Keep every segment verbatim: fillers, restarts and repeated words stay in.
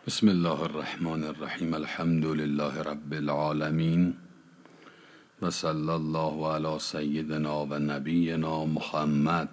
بسم الله الرحمن الرحیم. الحمد لله رب العالمین و صلی الله علی سیدنا و نبینا محمد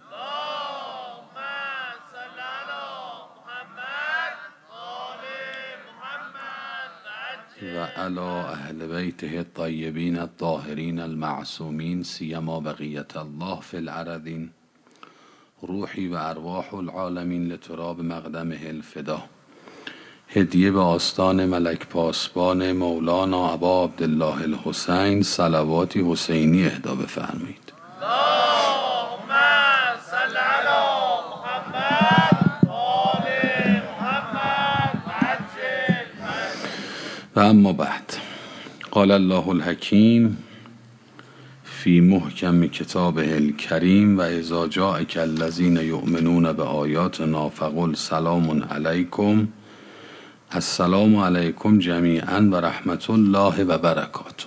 و علی اهل بیته الطیبین الطاهرین المعصومین سیما بقیت الله فی الارضین روحی و ارواح العالمین لتراب مقدمه الفدا. هدیه به آستان ملک پاسبان مولانا ابا عبدالله الحسین صلواتی حسینی اهدا بفرمایید. اللهم صل علی محمد آل محمد عجل. و اما بعد، قال الله الحکیم فی محکم کتابه الکریم و اذا جاءک الذین یؤمنون بآیاتنا فقل سلام علیکم. السلام علیکم جمیعا و رحمت الله و برکاته.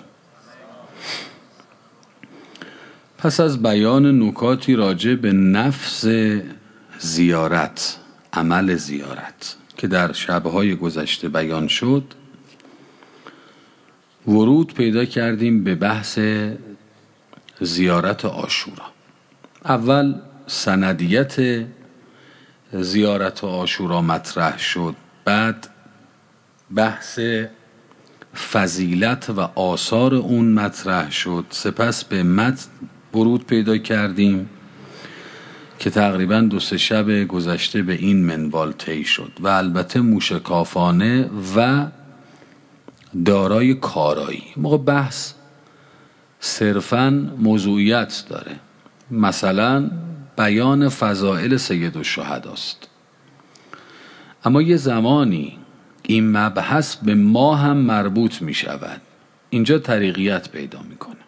پس از بیان نکاتی راجع به نفس زیارت، عمل زیارت که در شبهای گذشته بیان شد، ورود پیدا کردیم به بحث زیارت عاشورا. اول سندیت زیارت عاشورا مطرح شد، بعد بحث فضیلت و آثار اون مطرح شد، سپس به متن ورود پیدا کردیم که تقریبا دو سه شب گذشته به این منوال طی شد و البته موشکافانه و دارای کارایی. موقع بحث صرفاً موضوعیت داره، مثلا بیان فضائل سید الشهداست، اما یه زمانی این مبحث به ما هم مربوط می شود. اینجا طریقیت پیدا می کنه،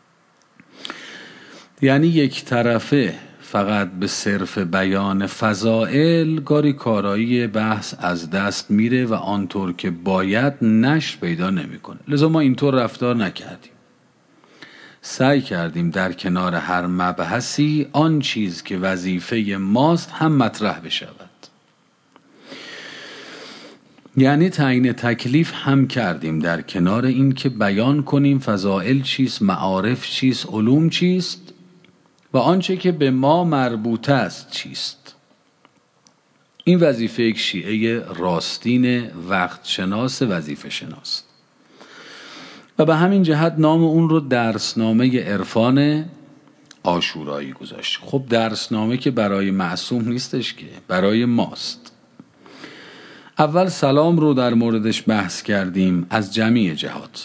یعنی یک طرفه فقط به صرف بیان فضائل گاری کارایی بحث از دست میره و آنطور که باید نشر پیدا نمی کنه. لذا ما اینطور رفتار نکردیم، سعی کردیم در کنار هر مبحثی آن چیز که وظیفه ماست هم مطرح بشود، یعنی تعیین تکلیف هم کردیم در کنار این که بیان کنیم فضائل چیست، معارف چیست، علوم چیست و آنچه که به ما مربوط است چیست. این وظیفه یک شیعه راستین وقت شناس، وظیفه شناس، و به همین جهت نام اون رو درسنامه عرفان عاشورایی گذاشت. خب درسنامه که برای معصوم نیستش، که برای ماست. اول سلام رو در موردش بحث کردیم از جمیع جهات،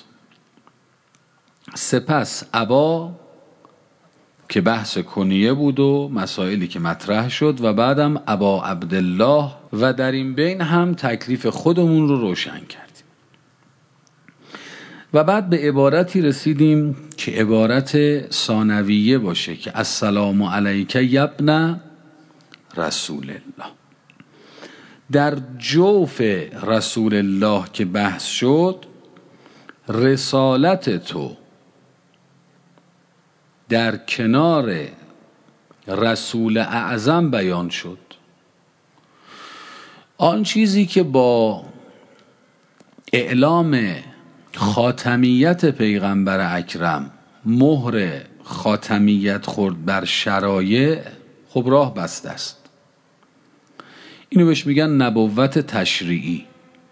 سپس ابا که بحث کنیه بود و مسائلی که مطرح شد، و بعدم ابا عبدالله، و در این بین هم تکلیف خودمون رو روشن کردیم و بعد به عبارتی رسیدیم که عبارت ثانویه باشه که السلام علیک یبن رسول الله. در جوف رسول الله که بحث شد، رسالت تو در کنار رسول اعظم بیان شد. آن چیزی که با اعلام خاتمیت پیغمبر اکرم مهر خاتمیت خورد بر شرایع، خب راه بسته است. اینو بهش میگن نبوت تشریعی.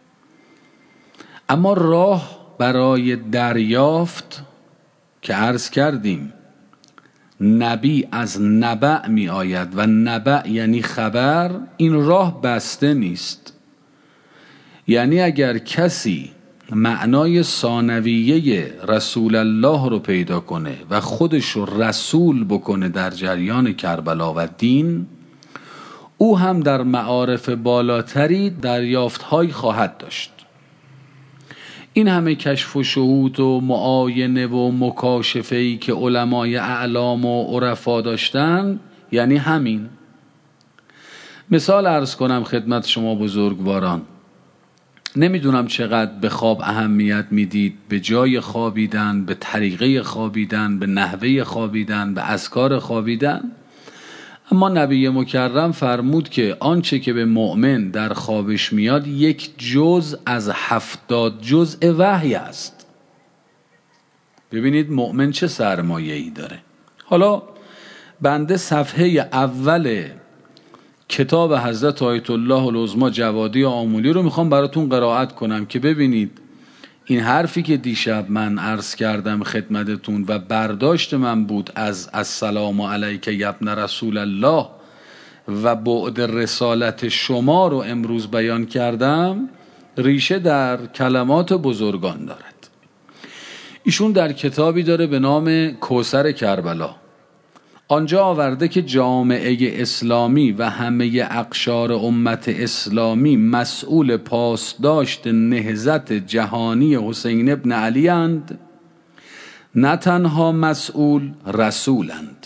اما راه برای دریافت که عرض کردیم نبی از نبع می آید و نبع یعنی خبر، این راه بسته نیست. یعنی اگر کسی معنای ثانویه رسول الله رو پیدا کنه و خودش رو رسول بکنه در جریان کربلا و دین، او هم در معارف بالاتری دریافت‌هایی خواهد داشت. این همه کشف و شهود و معاینه و مکاشفه‌ای که علمای اعلام و عرفا داشتن، یعنی همین. مثال عرض کنم خدمت شما بزرگواران، نمیدونم چقدر به خواب اهمیت میدید، به جای خوابیدن، به طریقه خوابیدن، به نحوه خوابیدن، به اذکار خوابیدن، اما نبی مکرم فرمود که آنچه که به مؤمن در خوابش میاد یک جز از هفتاد جزء وحی است. ببینید مؤمن چه سرمایه‌ای داره. حالا بنده صفحه اول کتاب حضرت آیت الله العظمی جوادی آمولی رو میخوام براتون قرائت کنم که ببینید این حرفی که دیشب من عرض کردم خدمتتون و برداشت من بود از السلام علیک ابن رسول الله و بعد رسالت شما رو امروز بیان کردم، ریشه در کلمات بزرگان دارد. ایشون در کتابی داره به نام کوثر کربلا، آنجا آورده که جامعه اسلامی و همه اقشار امت اسلامی مسئول پاسداشت نهضت جهانی حسین ابن علی اند، نه تنها مسئول، رسولند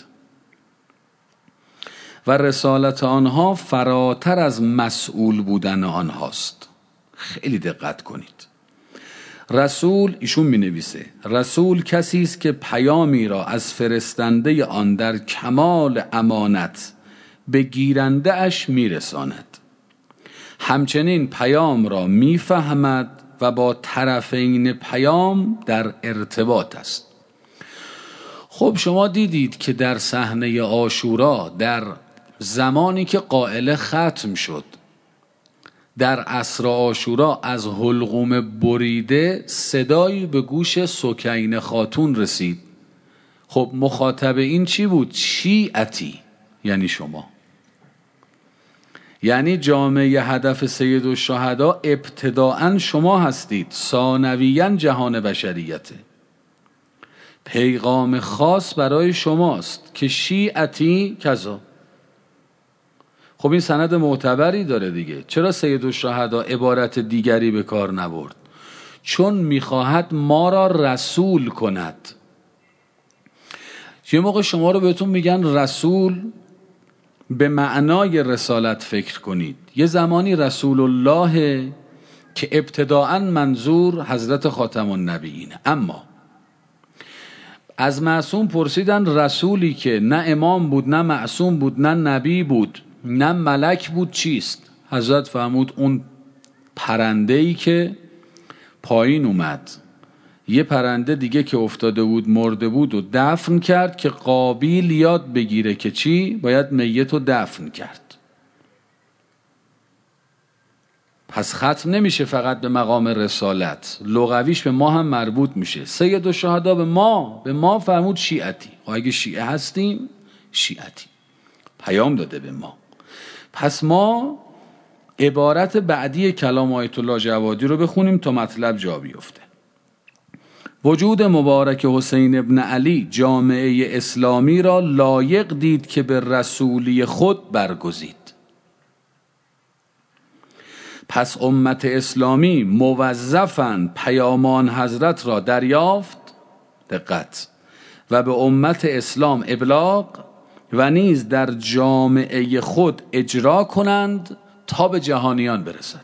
و رسالت آنها فراتر از مسئول بودن آنهاست. خیلی دقت کنید. رسول، ایشون می نویسه، رسول کسی است که پیامی را از فرستنده آن در کمال امانت به گیرنده اش می رساند، همچنین پیام را می فهمد و با طرفین پیام در ارتباط است. خب شما دیدید که در صحنه عاشورا در زمانی که قائله ختم شد، در عصر عاشورا از حلقوم بریده صدایی به گوش سکینه خاتون رسید. خب مخاطب این چی بود؟ شیعتی، یعنی شما، یعنی جامعه هدف سید الشهدا ابتداءً شما هستید، ثانویاً جهان بشریته. پیغام خاص برای شماست که شیعتی کذا. خب این سند معتبری داره دیگه. چرا سید الشهدا عبارت دیگری به کار نبرد؟ چون میخواهد ما را رسول کند. یه موقع شما رو بهتون میگن رسول به معنای رسالت فکر کنید، یه زمانی رسول الله که ابتداءً منظور حضرت خاتم النبیینه. اما از معصوم پرسیدن رسولی که نه امام بود، نه معصوم بود، نه نبی بود، نه ملک بود، چیست؟ حضرت فرمود اون پرنده‌ای که پایین اومد، یه پرنده دیگه که افتاده بود مرده بود و دفن کرد که قابیل یاد بگیره که چی؟ باید میت رو دفن کرد. پس ختم نمیشه فقط به مقام رسالت، لغویش به ما هم مربوط میشه. سید الشهدا به ما به ما فرمود شیعتی. و اگه شیعه هستیم شیعتی، پیام داده به ما. پس ما عبارت بعدی کلام آیت الله جوادی رو بخونیم تا مطلب جا بیفته. وجود مبارک حسین ابن علی جامعه اسلامی را لایق دید که به رسولی خود برگزید. پس امت اسلامی موظفاً پیامان حضرت را دریافت، دقت، و به امت اسلام ابلاغ و نیز در جامعه خود اجرا کنند تا به جهانیان برسد.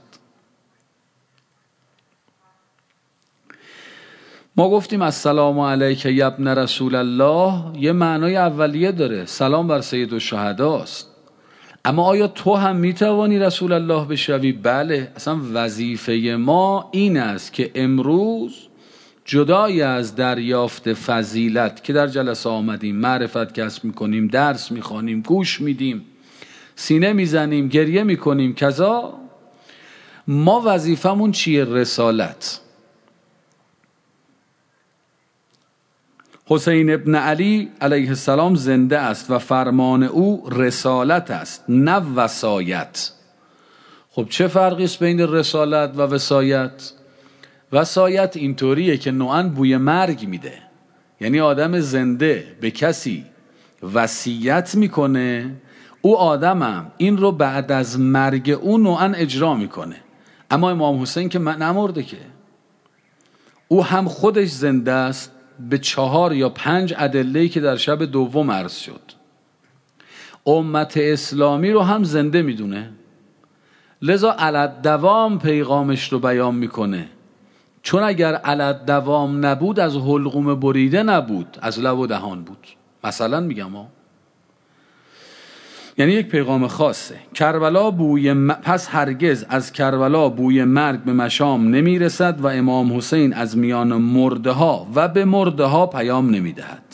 ما گفتیم السلام علیک ابن رسول الله یه معنای اولیه داره، سلام بر سید الشهداست. اما آیا تو هم میتوانی رسول الله بشوی؟ بله. اصلا وظیفه ما این است که امروز جدای از دریافت فضیلت که در جلسه آمدیم، معرفت کسب میکنیم، درس میخوانیم، گوش میدیم، سینه میزنیم، گریه میکنیم، کذا، ما وظیفمون چیه؟ رسالت. حسین ابن علی علیه السلام زنده است و فرمان او رسالت است، نه وصایت. خب چه فرقی است بین رسالت و وصایت؟ وصایت اینطوریه که نوعاً بوی مرگ میده، یعنی آدم زنده به کسی وصیت میکنه، او آدمم این رو بعد از مرگ او نوعاً اجرا میکنه. اما امام حسین که نمرده که، او هم خودش زنده است به چهار یا پنج ادله‌ای که در شب دوم عرض شد. امت اسلامی رو هم زنده میدونه، لذا علت دوام پیغامش رو بیان میکنه. چون اگر علت دوام نبود از حلقوم بریده نبود، از لب و دهان بود. مثلا میگم ها، یعنی یک پیغام خاصه. کربلا بوی م... پس هرگز از کربلا بوی مرگ به مشام نمی رسد و امام حسین از میان مرده ها و به مرده ها پیام نمی دهد.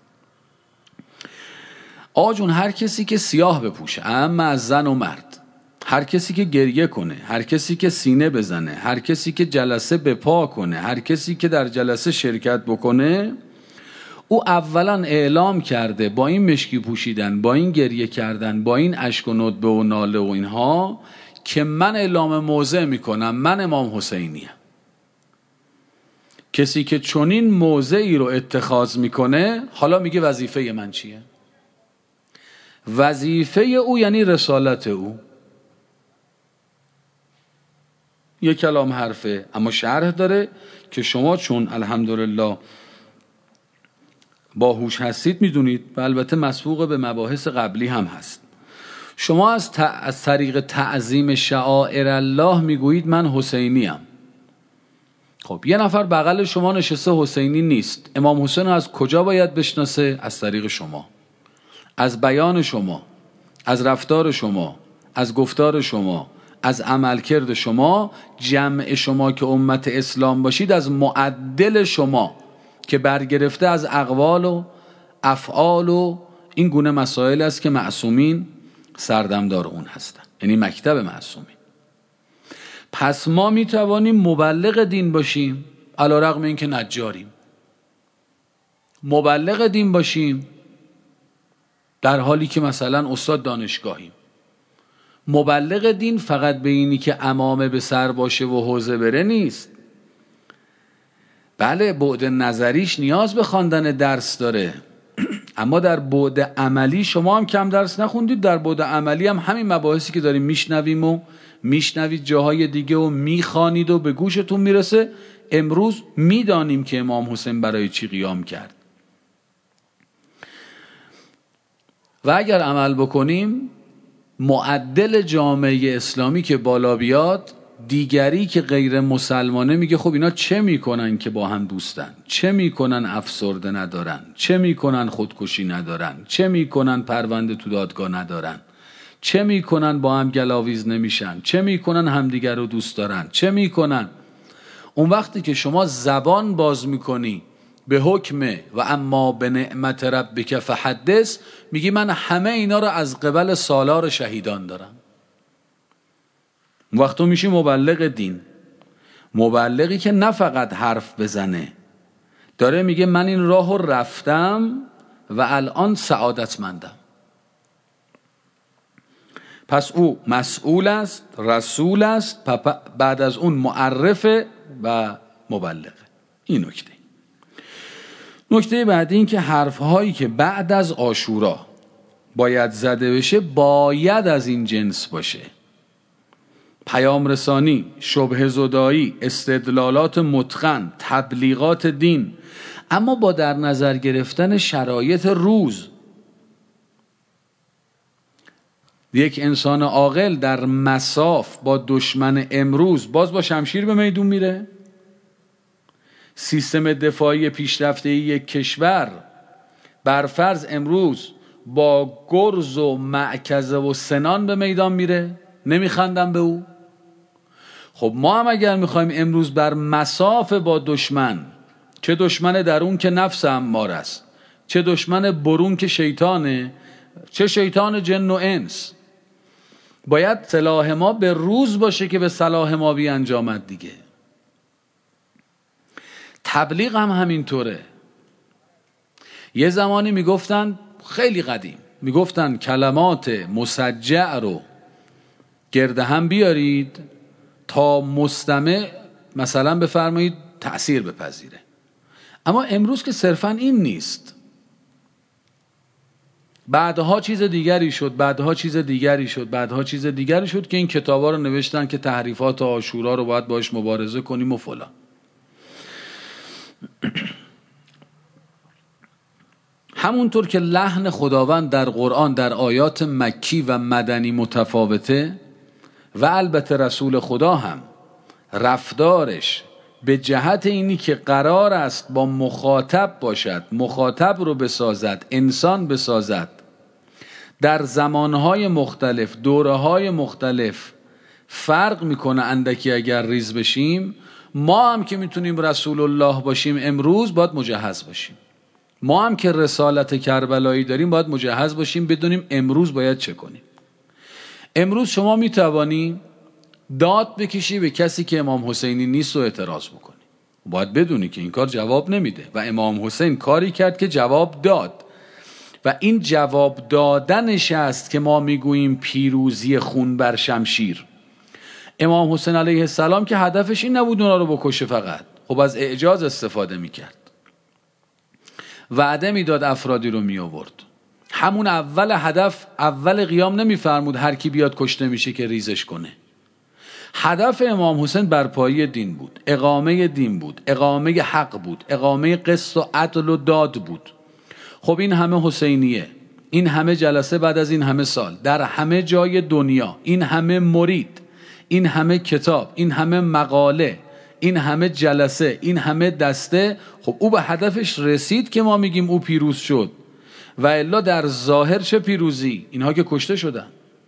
آجون هر کسی که سیاه بپوشه، اما از زن و مرد، هر کسی که گریه کنه، هر کسی که سینه بزنه، هر کسی که جلسه بپا کنه، هر کسی که در جلسه شرکت بکنه، او اولا اعلام کرده با این مشکی پوشیدن، با این گریه کردن، با این اشک و ندبه و ناله و اینها که من اعلام موضع میکنم، من امام حسینیم. کسی که چنین موضعی رو اتخاذ میکنه، حالا میگه وظیفه من چیه؟ وظیفه او یعنی رسالت او. یک کلام حرفه اما شرح داره که شما چون الحمدلله باهوش هستید میدونید و البته مسبوق به مباحث قبلی هم هست. شما از, ت... از طریق تعظیم شعائر الله میگویید من حسینیم. خب یه نفر بغل شما نشسته حسینی نیست، امام حسین از کجا باید بشناسه؟ از طریق شما، از بیان شما، از رفتار شما، از گفتار شما، از عملکرد شما. جمع شما که امت اسلام باشید از معدل شما که برگرفته از اقوال و افعال و این گونه مسائل است که معصومین سردمدار اون هستن، یعنی مکتب معصومین. پس ما میتوانیم مبلغ دین باشیم علی رغم اینکه نجاریم، مبلغ دین باشیم در حالی که مثلا استاد دانشگاهیم. مبلغ دین فقط به اینی که عمامه به سر باشه و حوزه بره نیست. بله بعد نظریش نیاز به خواندن درس داره، اما در بعد عملی شما هم کم درس نخوندید. در بعد عملی هم همین مباحثی که داریم میشنویم و میشنوید جاهای دیگه و میخوانید و به گوشتون میرسه. امروز میدانیم که امام حسین برای چی قیام کرد و اگر عمل بکنیم معدل جامعه اسلامی که بالا بیاد، دیگری که غیر مسلمانه میگه خب اینا چه میکنن که با هم دوستن، چه میکنن افسرده ندارن، چه میکنن خودکشی ندارن، چه میکنن پرونده تو دادگاه ندارن، چه میکنن با هم گلاویز نمیشن، چه میکنن همدیگر رو دوست دارن، چه میکنن. اون وقتی که شما زبان باز میکنی به حکم و اما به نعمت ربک فحدث، میگی من همه اینا رو از قبل سالار شهیدان دارم. اون وقت تو میشی مبلغ دین، مبلغی که نه فقط حرف بزنه، داره میگه من این راهو رفتم و الان سعادتمندم. پس او مسئول است، رسول است، بعد از اون معرفه و مبلغه. این نکته. نکته بعدی این که حرفهایی که بعد از عاشورا باید زده بشه باید از این جنس باشه: پیام رسانی، شبهه زدایی، استدلالات متقن، تبلیغات دین، اما با در نظر گرفتن شرایط روز. یک انسان عاقل در مصاف با دشمن امروز باز با شمشیر به میدون میره؟ سیستم دفاعی پیشرفته یک کشور برفرض امروز با گرز و معکزه و سنان به میدان میره؟ نمیخندم به او؟ خب ما هم اگر میخوایم امروز بر مصاف با دشمن، چه دشمن درون که نفس اماره است، چه دشمن برون که شیطانه، چه شیطان جن و انس، باید سلاح ما به روز باشه که به صلاح ما بی انجامد دیگه. تبلیغ هم همینطوره. یه زمانی میگفتن، خیلی قدیم میگفتن کلمات مسجع رو گرده هم بیارید تا مستمع مثلا بفرمایید تأثیر بپذیره. اما امروز که صرفا این نیست، بعدها چیز دیگری شد، بعدها چیز دیگری شد، بعدها چیز دیگری شد که این کتابا رو نوشتن که تحریفات عاشورا رو باید باش مبارزه کنیم و فلان. همونطور که لحن خداوند در قرآن در آیات مکی و مدنی متفاوته و البته رسول خدا هم رفتارش به جهت اینی که قرار است با مخاطب باشد، مخاطب رو بسازد، انسان بسازد، در زمانهای مختلف، دورههای مختلف فرق میکنه اندکی اگر ریز بشیم. ما هم که میتونیم رسول الله باشیم امروز باید مجهز باشیم. ما هم که رسالت کربلایی داریم باید مجهز باشیم، بدونیم امروز باید چه کنیم. امروز شما میتوانی داد بکشی به کسی که امام حسینی نیست و اعتراض بکنی، باید بدونی که این کار جواب نمیده و امام حسین کاری کرد که جواب داد و این جواب دادنش است که ما میگوییم پیروزی خون بر شمشیر. امام حسین علیه السلام که هدفش این نبود اونا رو بکشه، فقط خب از اعجاز استفاده میکرد، وعده میداد افرادی رو می آورد. همون اول هدف، اول قیام نمیفرمود هر کی بیاد کشته میشه که ریزش کنه. هدف امام حسین برپایی دین بود، اقامه دین بود، اقامه حق بود، اقامه قسط و عدل و داد بود. خب این همه حسینیه، این همه جلسه بعد از این همه سال در همه جای دنیا، این همه مرید، این همه کتاب، این همه مقاله، این همه جلسه، این همه دسته، خب او به هدفش رسید که ما میگیم او پیروز شد. و الا در ظاهر چه پیروزی؟ اینها که کشته شدن.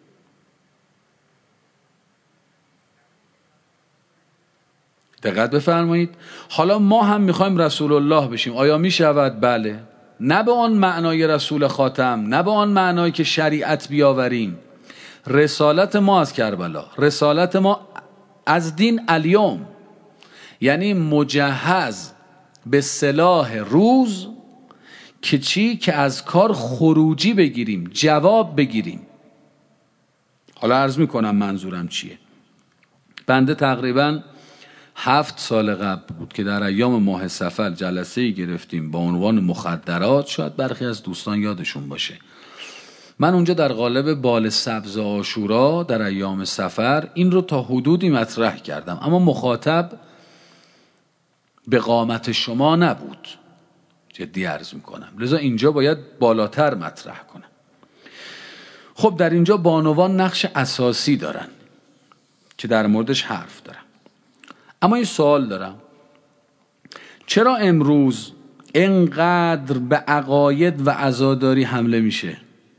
دقت بفرمایید. حالا ما هم میخوایم رسول الله بشیم، آیا میشود؟ بله. نه به آن معنای رسول خاتم، نه به آن معنای که شریعت بیاوریم. رسالت ما از کربلا، رسالت ما از دین الیوم، یعنی مجهز به سلاح روز که چی؟ که از کار خروجی بگیریم، جواب بگیریم. حالا عرض میکنم منظورم چیه. بنده تقریبا هفت سال قبل بود که در ایام ماه صفر جلسه‌ای گرفتیم با عنوان مخدرات، شاید برخی از دوستان یادشون باشه. من اونجا در قالب بال سبز عاشورا در ایام صفر این رو تا حدودی مطرح کردم، اما مخاطب به قامت شما نبود، جدی عرض میکنم، لذا اینجا باید بالاتر مطرح کنم. خب در اینجا بانوان نقش اساسی دارن که در موردش حرف دارم، اما این سوال دارم، چرا امروز اینقدر به عقاید و عزاداری حمله میشه؟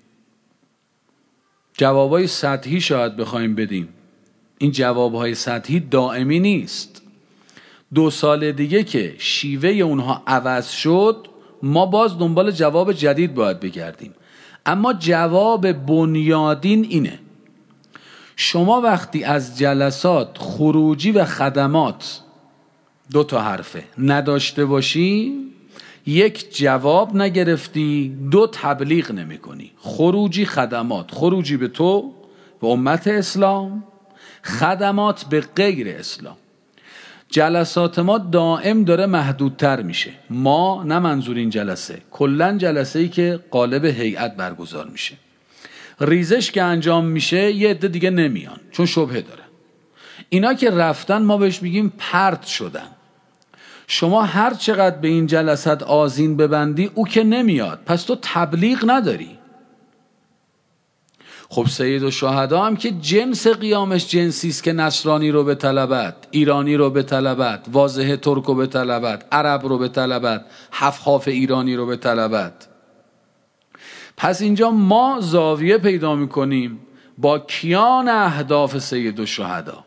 جوابای سطحی شاید بخوایم بدیم، این جوابهای سطحی دائمی نیست. دو سال دیگه که شیوه اونها عوض شد، ما باز دنبال جواب جدید باید بگردیم. اما جواب بنیادین اینه: شما وقتی از جلسات خروجی و خدمات، دو تا حرفه، نداشته باشی، یک جواب نگرفتی، دو تبلیغ نمی کنی. خروجی خدمات، خروجی به تو، به امت اسلام، خدمات به غیر اسلام. جلسات ما دائم داره محدودتر میشه. ما نه منظور این جلسه، کلن جلسه ای که قالب هیئت برگزار میشه، ریزش که انجام میشه یه عده دیگه نمیان چون شبهه داره. اینا که رفتن ما بهش میگیم پرت شدن. شما هر چقدر به این جلسات آذین ببندی او که نمیاد، پس تو تبلیغ نداری. خب سید الشهدا هم که جنس قیامش جنسی است که نصرانی رو به طلبت، ایرانی رو به طلبت، واضح ترک رو به طلبت، عرب رو به طلبت، حفحاف ایرانی رو به طلبت. پس اینجا ما زاویه پیدا میکنیم با کیان اهداف سید الشهدا.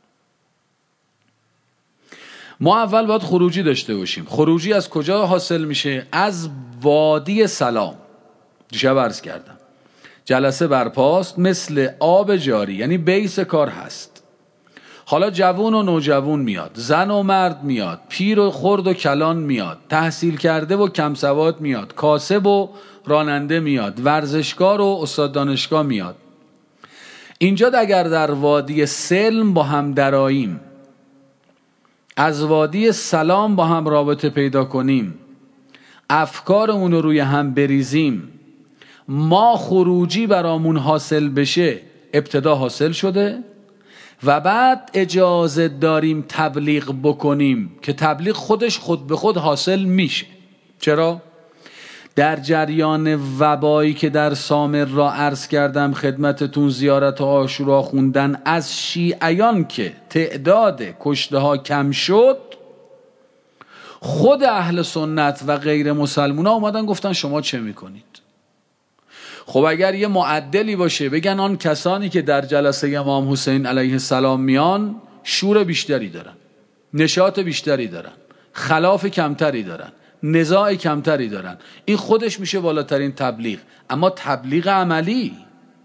ما اول باید خروجی داشته باشیم. خروجی از کجا حاصل میشه؟ از وادی سلام. دیشب عرض کردم جلسه برپاست، مثل آب جاری، یعنی بیس کار هست. حالا جوون و نوجوون میاد، زن و مرد میاد، پیر و خرد و کلان میاد، تحصیل کرده و کم سواد میاد، کاسب و راننده میاد، ورزشکار و استاد دانشگاه میاد. اینجا اگر در وادی سلم با هم دراییم، از وادی سلام با هم رابطه پیدا کنیم، افکارمون رو روی هم بریزیم، ما خروجی برامون حاصل بشه، ابتدا حاصل شده و بعد اجازه داریم تبلیغ بکنیم که تبلیغ خودش خود به خود حاصل میشه. چرا؟ در جریان وبایی که در سامر را عرض کردم خدمتتون، زیارت عاشورا خوندن از شیعیان که تعداد کشته ها کم شد، خود اهل سنت و غیر مسلمان ها اومدن گفتن شما چه میکنید؟ خب اگر یه معدلی باشه بگن آن کسانی که در جلسه امام حسین علیه السلام میان شور بیشتری دارن، نشاط بیشتری دارن، خلاف کمتری دارن، نزاع کمتری دارن، این خودش میشه بالاترین تبلیغ. اما تبلیغ عملی،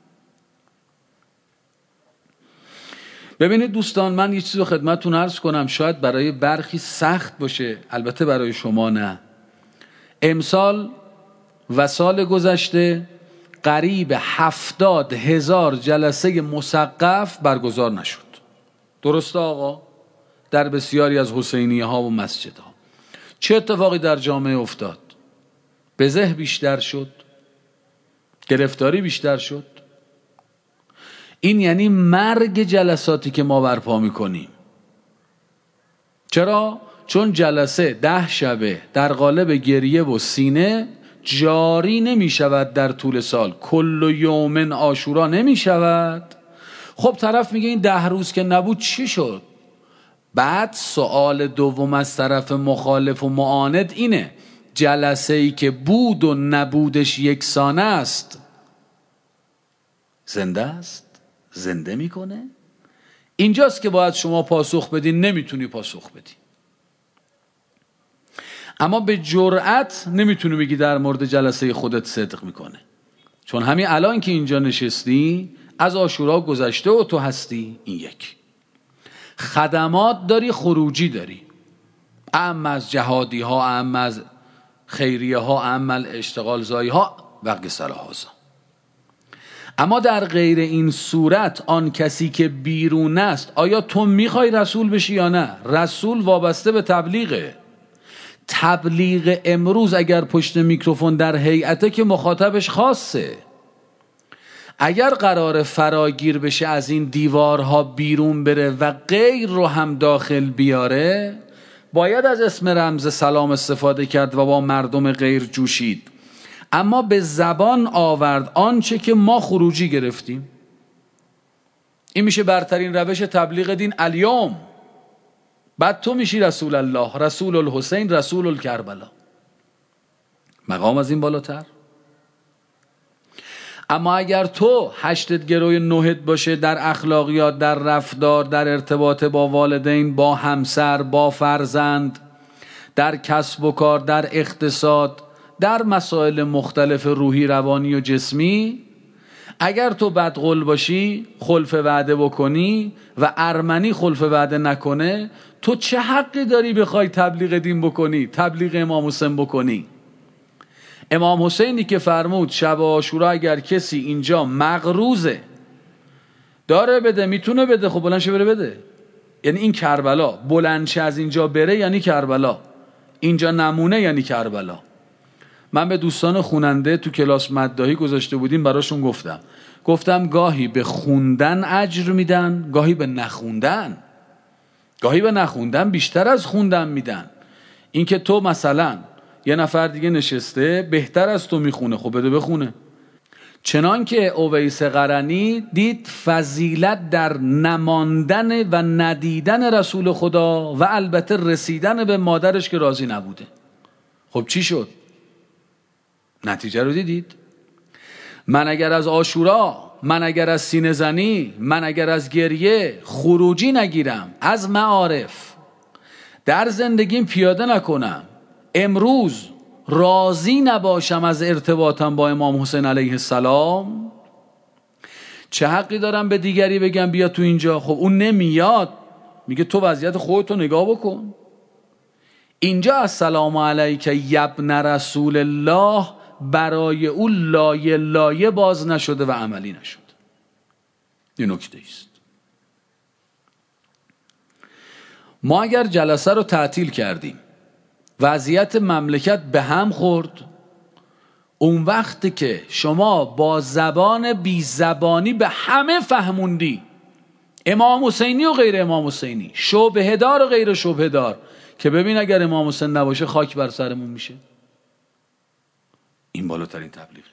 ببینید دوستان، من یه چیز رو خدمتتون عرض کنم، شاید برای برخی سخت باشه، البته برای شما نه. امسال و سال گذشته قریب هفتاد هزار جلسه مثقف برگزار نشد. درسته آقا؟ در بسیاری از حسینیه ها و مسجد ها. چه اتفاقی در جامعه افتاد؟ بزه بیشتر شد، گرفتاری بیشتر شد. این یعنی مرگ جلساتی که ما برپا میکنیم. چرا؟ چون جلسه ده شبه در قالب گریه و سینه جاری نمی شود در طول سال، کل یوم عاشورا نمی شود. خب طرف میگه این ده روز که نبود چی شد؟ بعد سوال دوم از طرف مخالف و معاند اینه، جلسه ای که بود و نبودش یکسان است زنده است؟ زنده میکنه؟ اینجاست که باید شما پاسخ بدین. نمیتونی پاسخ بدی، اما به جرأت نمیتونی بگی در مورد جلسه خودت صدق میکنه، چون همین الان که اینجا نشستی از عاشورا گذشته و تو هستی. این یک خدمات داری، خروجی داری، اعم از جهادی ها، اعم از خیریه ها، اعم از اشتغال زایی ها و قصر هازا. اما در غیر این صورت آن کسی که بیرون است، آیا تو میخوای رسول بشی یا نه؟ رسول وابسته به تبلیغه. تبلیغ امروز اگر پشت میکروفون در هیئته که مخاطبش خاصه. اگر قرار فراگیر بشه از این دیوارها بیرون بره و غیر رو هم داخل بیاره، باید از اسم رمز سلام استفاده کرد و با مردم غیر جوشید. اما به زبان آورد آنچه که ما خروجی گرفتیم. این میشه برترین روش تبلیغ دین الیوم. بعد تو میشی رسول الله، رسول الحسین، رسول الکربلا. مقام از این بالاتر. اما اگر تو هشتت گروی نهت باشه در اخلاقیات، در رفتار، در ارتباط با والدین، با همسر، با فرزند، در کسب و کار، در اقتصاد، در مسائل مختلف روحی، روانی و جسمی، اگر تو بدقول باشی، خلف وعده بکنی و ارمنی خلف وعده نکنه، تو چه حقی داری بخوای تبلیغ دین بکنی، تبلیغ امام حسین بکنی؟ امام حسینی که فرمود شب عاشورا اگر کسی اینجا مغروزه داره بده، میتونه بده، خب بلند شه بره بده. یعنی این کربلا، بلند شه از اینجا بره یعنی کربلا، اینجا نمونه یعنی کربلا. من به دوستان خوننده تو کلاس مداحی گذاشته بودیم، براشون گفتم گفتم گاهی به خوندن اجر میدن، گاهی به نخوندن. گاهی به نخوندن بیشتر از خوندن میدن. اینکه تو مثلا یه نفر دیگه نشسته بهتر از تو میخونه، خب بده بخونه. چنان که اویس قرنی دید فضیلت در نماندن و ندیدن رسول خدا و البته رسیدن به مادرش که راضی نبوده. خب چی شد؟ نتیجه رو دیدید؟ من اگر از عاشورا، من اگر از سینه زنی، من اگر از گریه خروجی نگیرم، از معارف در زندگیم پیاده نکنم، امروز راضی نباشم از ارتباطم با امام حسین علیه السلام، چه حقی دارم به دیگری بگم بیا تو اینجا؟ خب اون نمیاد، میگه تو وضعیت خودتو نگاه بکن. اینجا السلام علیک یبن رسول الله برای او لایه لایه باز نشده و عملی نشده. یه نکته است. ما اگر جلسه رو تعطیل کردیم، وضعیت مملکت به هم خورد، اون وقتی که شما با زبان بی زبانی به همه فهموندی، امام حسینی و غیر امام حسینی، شبهه دار و غیر شبهه دار، که ببین اگر امام حسین نباشه خاک بر سرمون میشه. این بالاترین تبلیغه.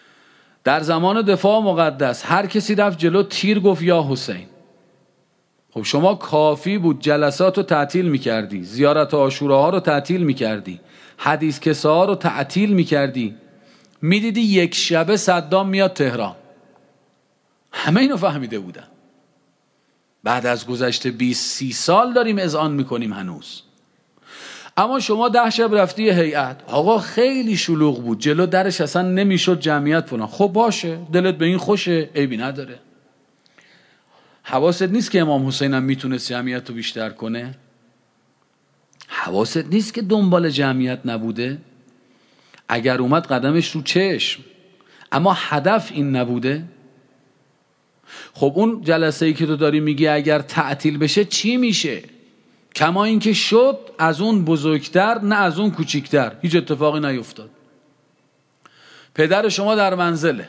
در زمان دفاع مقدس هر کسی رفت جلو تیر گفت یا حسین. خب شما کافی بود جلسات رو تعطیل میکردی، زیارت عاشوراها رو تعطیل میکردی، حدیث کسه ها رو تعطیل میکردی، میدیدی یک شبه صدام میاد تهران. همه اینو فهمیده بودن. بعد از گذشته بیست سی سال داریم اذعان میکنیم هنوز. اما شما ده شب رفتی هیئت، آقا خیلی شلوغ بود، جلو درش اصلا نمیشد جمعیت فلان. خب باشه، دلت به این خوشه، عیبی نداره. حواست نیست که امام حسین هم میتونست جمعیت رو بیشتر کنه؟ حواست نیست که دنبال جمعیت نبوده؟ اگر اومد قدمش رو چشم، اما هدف این نبوده؟ خب اون جلسه ای که تو داری میگی اگر تعطیل بشه چی میشه؟ کما این که شد از اون بزرگتر نه از اون کوچیکتر، هیچ اتفاقی نیفتاد. پدر شما در منزله،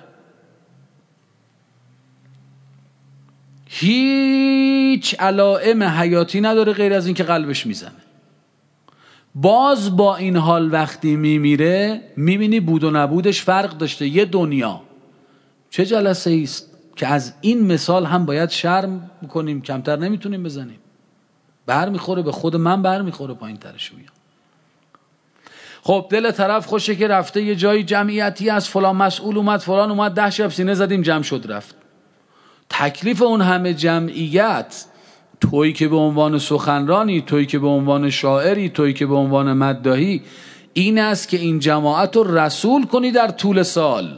هیچ علائم حیاتی نداره غیر از این که قلبش میزنه. باز با این حال وقتی میمیره میبینی بود و نبودش فرق داشته، یه دنیا. چه جلسه ایست که از این مثال هم باید شرم بکنیم، کمتر نمیتونیم بزنیم. بر میخوره به خود من، بر میخوره پایین ترش بیام. خب دل طرف خوشه که رفته یه جایی جمعیتی از فلان مسئول اومد فلان اومد، ده شب سینه زدیم جمع شد رفت. تکلیف اون همه جمعیت، تویی که به عنوان سخنرانی، تویی که به عنوان شاعری، تویی که به عنوان مداحی، این است که این جماعت رو رسول کنی در طول سال.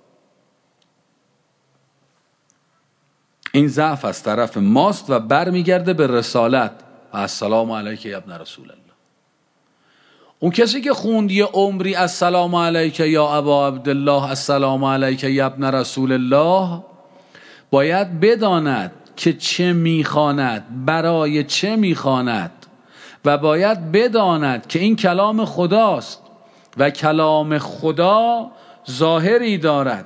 این ضعف از طرف ماست و برمیگرده به رسالت. السلام علیک یا ابن رسول الله. اون کسی که خوند یه عمری السلام علیک یا ابا عبدالله، السلام علیک یا ابن رسول الله، باید بداند که چه میخواند، برای چه میخواند، و باید بداند که این کلام خداست و کلام خدا ظاهری دارد،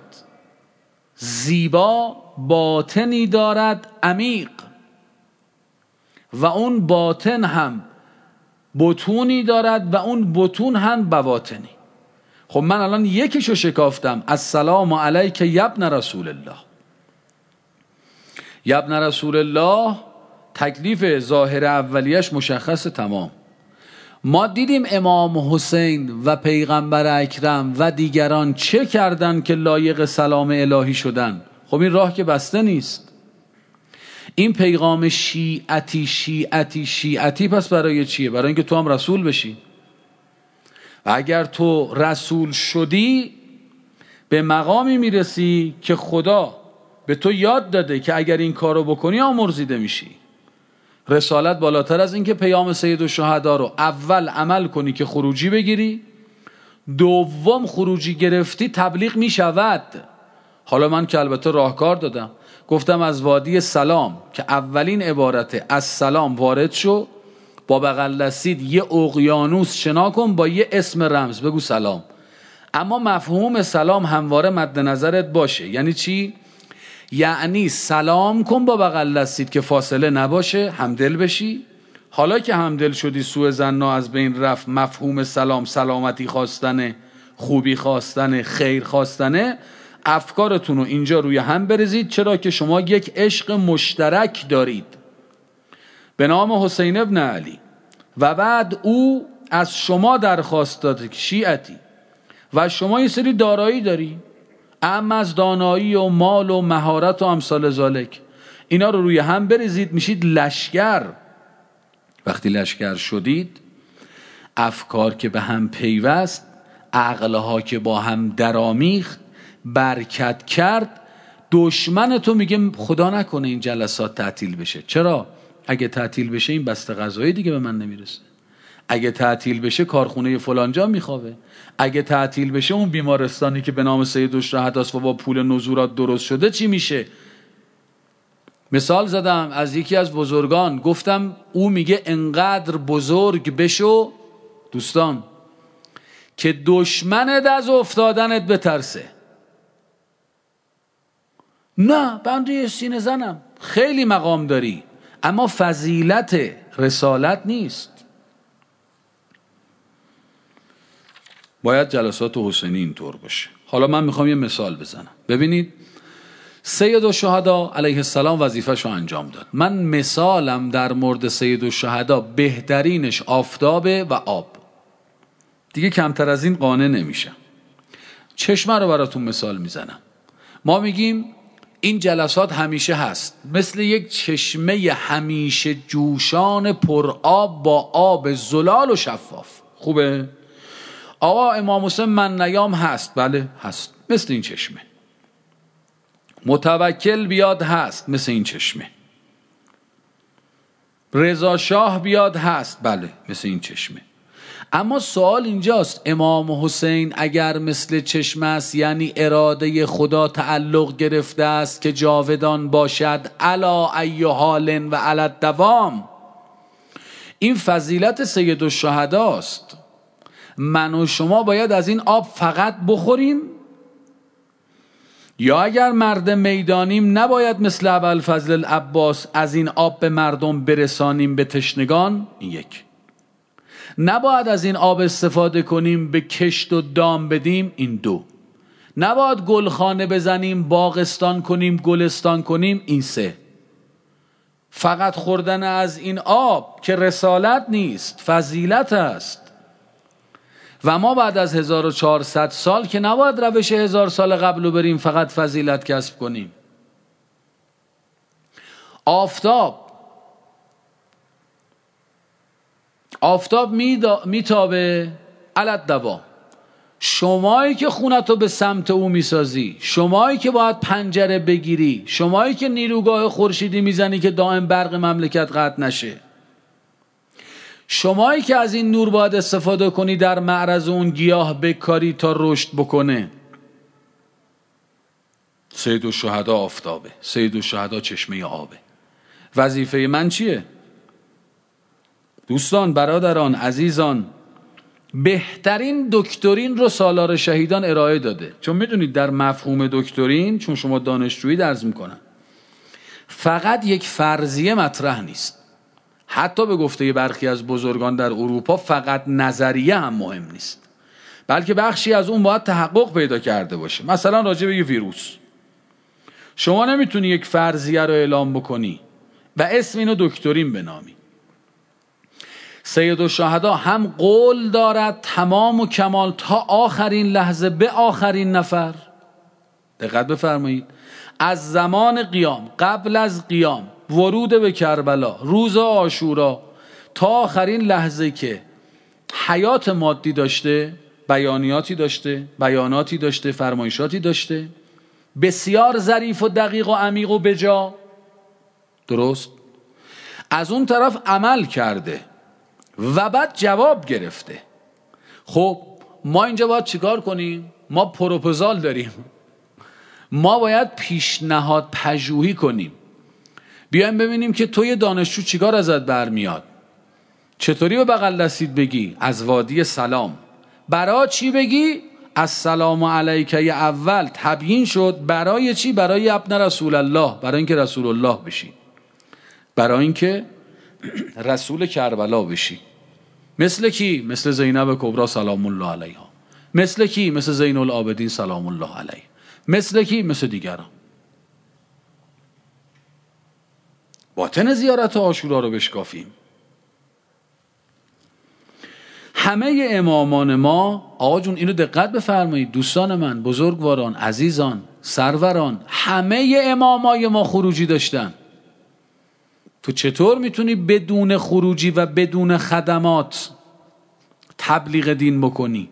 زیبا، باطنی دارد عمیق، و اون باطن هم بطونی دارد و اون بطون هم بواطنی. خب من الان یکیشو شکافتم، السلام علیک یا ابن رسول الله. یا ابن رسول الله تکلیف ظاهر اولیش مشخص تمام. ما دیدیم امام حسین و پیغمبر اکرم و دیگران چه کردن که لایق سلام الهی شدن. خب این راه که بسته نیست. این پیغام شیعتی شیعتی شیعتی پس برای چیه؟ برای اینکه تو هم رسول بشی. و اگر تو رسول شدی به مقامی میرسی که خدا به تو یاد داده که اگر این کارو بکنی آمرزیده میشی. رسالت بالاتر از این که پیام سید الشهدا رو اول عمل کنی که خروجی بگیری، دوم خروجی گرفتی تبلیغ میشود. حالا من که البته راهکار دادم، گفتم از وادی سلام که اولین عبارت از سلام وارد شو، با بغل دستید یه اقیانوس شنا کن با یه اسم رمز بگو سلام. اما مفهوم سلام همواره مد نظرت باشه. یعنی چی؟ یعنی سلام کن با بغل دستید که فاصله نباشه، همدل بشی. حالا که همدل شدی، سوء ظنا از بین رفت، مفهوم سلام سلامتی خواستنه، خوبی خواستنه، خیر خواستنه، افکارتون رو اینجا روی هم بریزید. چرا که شما یک عشق مشترک دارید به نام حسین ابن علی، و بعد او از شما درخواست داده که شیعتی و شما یه سری دارایی داری، اما از دانایی و مال و مهارت و امثال ذالک، اینا رو روی هم بریزید، میشید لشکر. وقتی لشکر شدید، افکار که به هم پیوست، عقلها که با هم درامیخت، برکت کرد، دشمن تو میگه خدا نکنه این جلسات تعطیل بشه. چرا؟ اگه تعطیل بشه این بسته غذایی دیگه به من نمیرسه. اگه تعطیل بشه کارخونه فلانجا میخوابه. اگه تعطیل بشه اون بیمارستانی که به نام سید الشهداست و با پول نزورات درست شده چی میشه؟ مثال زدم از یکی از بزرگان، گفتم او میگه انقدر بزرگ بشو دوستان که دشمنت از افتادنت بترسه. نه بنده سینه زنم، خیلی مقام داری، اما فضیلت رسالت نیست. باید جلسات حسینی اینطور باشه. حالا من میخوام یه مثال بزنم. ببینید سید الشهدا علیه السلام وظیفه‌شو انجام داد. من مثالم در مورد سید الشهدا بهترینش آفتابه و آب، دیگه کمتر از این قانع نمیشم. چشمه رو براتون مثال میزنم. ما میگیم این جلسات همیشه هست، مثل یک چشمه همیشه جوشان پر آب با آب زلال و شفاف. خوبه؟ آقا امام حسین من نیام هست، بله هست، مثل این چشمه. متوکل بیاد هست، مثل این چشمه. رضا شاه بیاد هست، بله مثل این چشمه. اما سوال اینجاست، امام حسین اگر مثل چشمه است، یعنی اراده خدا تعلق گرفته است که جاودان باشد، علی ای حال و علی الدوام، این فضیلت سید الشهداست. من و شما باید از این آب فقط بخوریم، یا اگر مرد میدانیم نباید مثل ابوالفضل العباس از این آب به مردم برسانیم به تشنگان؟ این یک. نباید از این آب استفاده کنیم به کشت و دام بدیم؟ این دو. نباید گلخانه بزنیم، باغستان کنیم، گلستان کنیم؟ این سه. فقط خوردن از این آب که رسالت نیست، فضیلت است. و ما بعد از هزار و چهارصد سال که نباید روش هزار سال قبل رو بریم فقط فضیلت کسب کنیم. آفتاب آفتاب میتابه علی الدوام. شمایی که خونتو به سمت او میسازی، شمایی که باید پنجره بگیری، شمایی که نیروگاه خورشیدی میزنی که دائم برق مملکت قطع نشه، شمایی که از این نور باید استفاده کنی در معرض اون گیاه بکاری تا رشد بکنه. سید الشهدا آفتابه، سید الشهدا چشمه آبه. وظیفه من چیه؟ دوستان، برادران، عزیزان، بهترین دکترین رو سالار شهیدان ارائه داده. چون میدونید در مفهوم دکترین، چون شما دانشجویی درس میکنن، فقط یک فرضیه مطرح نیست. حتی به گفته برخی از بزرگان در اروپا فقط نظریه هم مهم نیست، بلکه بخشی از اون باید تحقق پیدا کرده باشه. مثلا راجع به یه ویروس شما نمیتونی یک فرضیه رو اعلام بکنی و اسم اینو دکترین بنامی. سید الشهدا هم قول دارد تمام و کمال تا آخرین لحظه به آخرین نفر. دقت بفرمایید، از زمان قیام، قبل از قیام، ورود به کربلا، روز عاشورا، تا آخرین لحظه که حیات مادی داشته، بیانیاتی داشته، بیاناتی داشته، فرمایشاتی داشته، بسیار ظریف و دقیق و عمیق و بجا. درست؟ از اون طرف عمل کرده و بعد جواب گرفته. خب ما اینجا باید چیکار کنیم؟ ما پروپوزال داریم، ما باید پیشنهاد پژوهی کنیم، بیایم ببینیم که توی دانشجو چیکار ازت برمیاد. چطوری به بغل دستید بگی از وادی سلام، برای چی بگی السلام علیک اول تبیین شد، برای چی؟ برای ابن رسول الله، برای اینکه رسول الله بشی، برای اینکه رسول کربلا بشی. مثل کی؟ مثل زینب کبرا سلام الله علیها. مثل کی؟ مثل زین العابدین سلام الله علیه. مثل کی؟ مثل دیگران. باطن زیارت عاشورا رو بشکافیم. همه امامان ما، آقا جون اینو دقت بفرمایید، دوستان من، بزرگواران، عزیزان، سروران، همه امامای ما خروجی داشتن. تو چطور میتونی بدون خروجی و بدون خدمات تبلیغ دین بکنی؟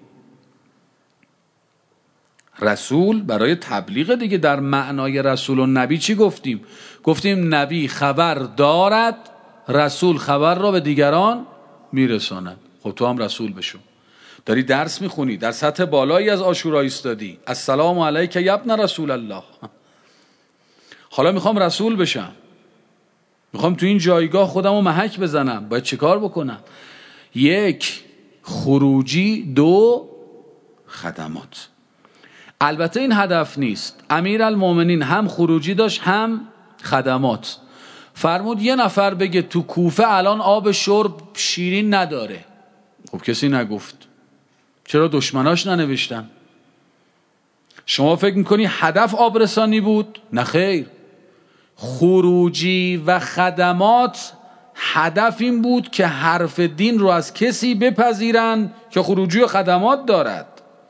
رسول برای تبلیغ دیگه، در معنای رسول و نبی چی گفتیم؟ گفتیم نبی خبر دارد، رسول خبر را به دیگران میرساند. خب تو هم رسول بشو. داری درس میخونی، در سطح بالایی از عاشورا ایستادی، السلام علیک یا ابن رسول الله. حالا میخوام رسول بشم، میخوام تو این جایگاه خودم رو محک بزنم، باید چه کار بکنم؟ یک، خروجی، دو، خدمات. البته این هدف نیست. امیرالمومنین هم خروجی داشت هم خدمات. فرمود یه نفر بگه تو کوفه الان آب شرب شیرین نداره. خب کسی نگفت. چرا دشمناش ننوشتن؟ شما فکر میکنی هدف آبرسانی بود؟ نه خیر. خروجی و خدمات هدف این بود که حرف دین رو از کسی بپذیرن که خروجی و خدمات دارد.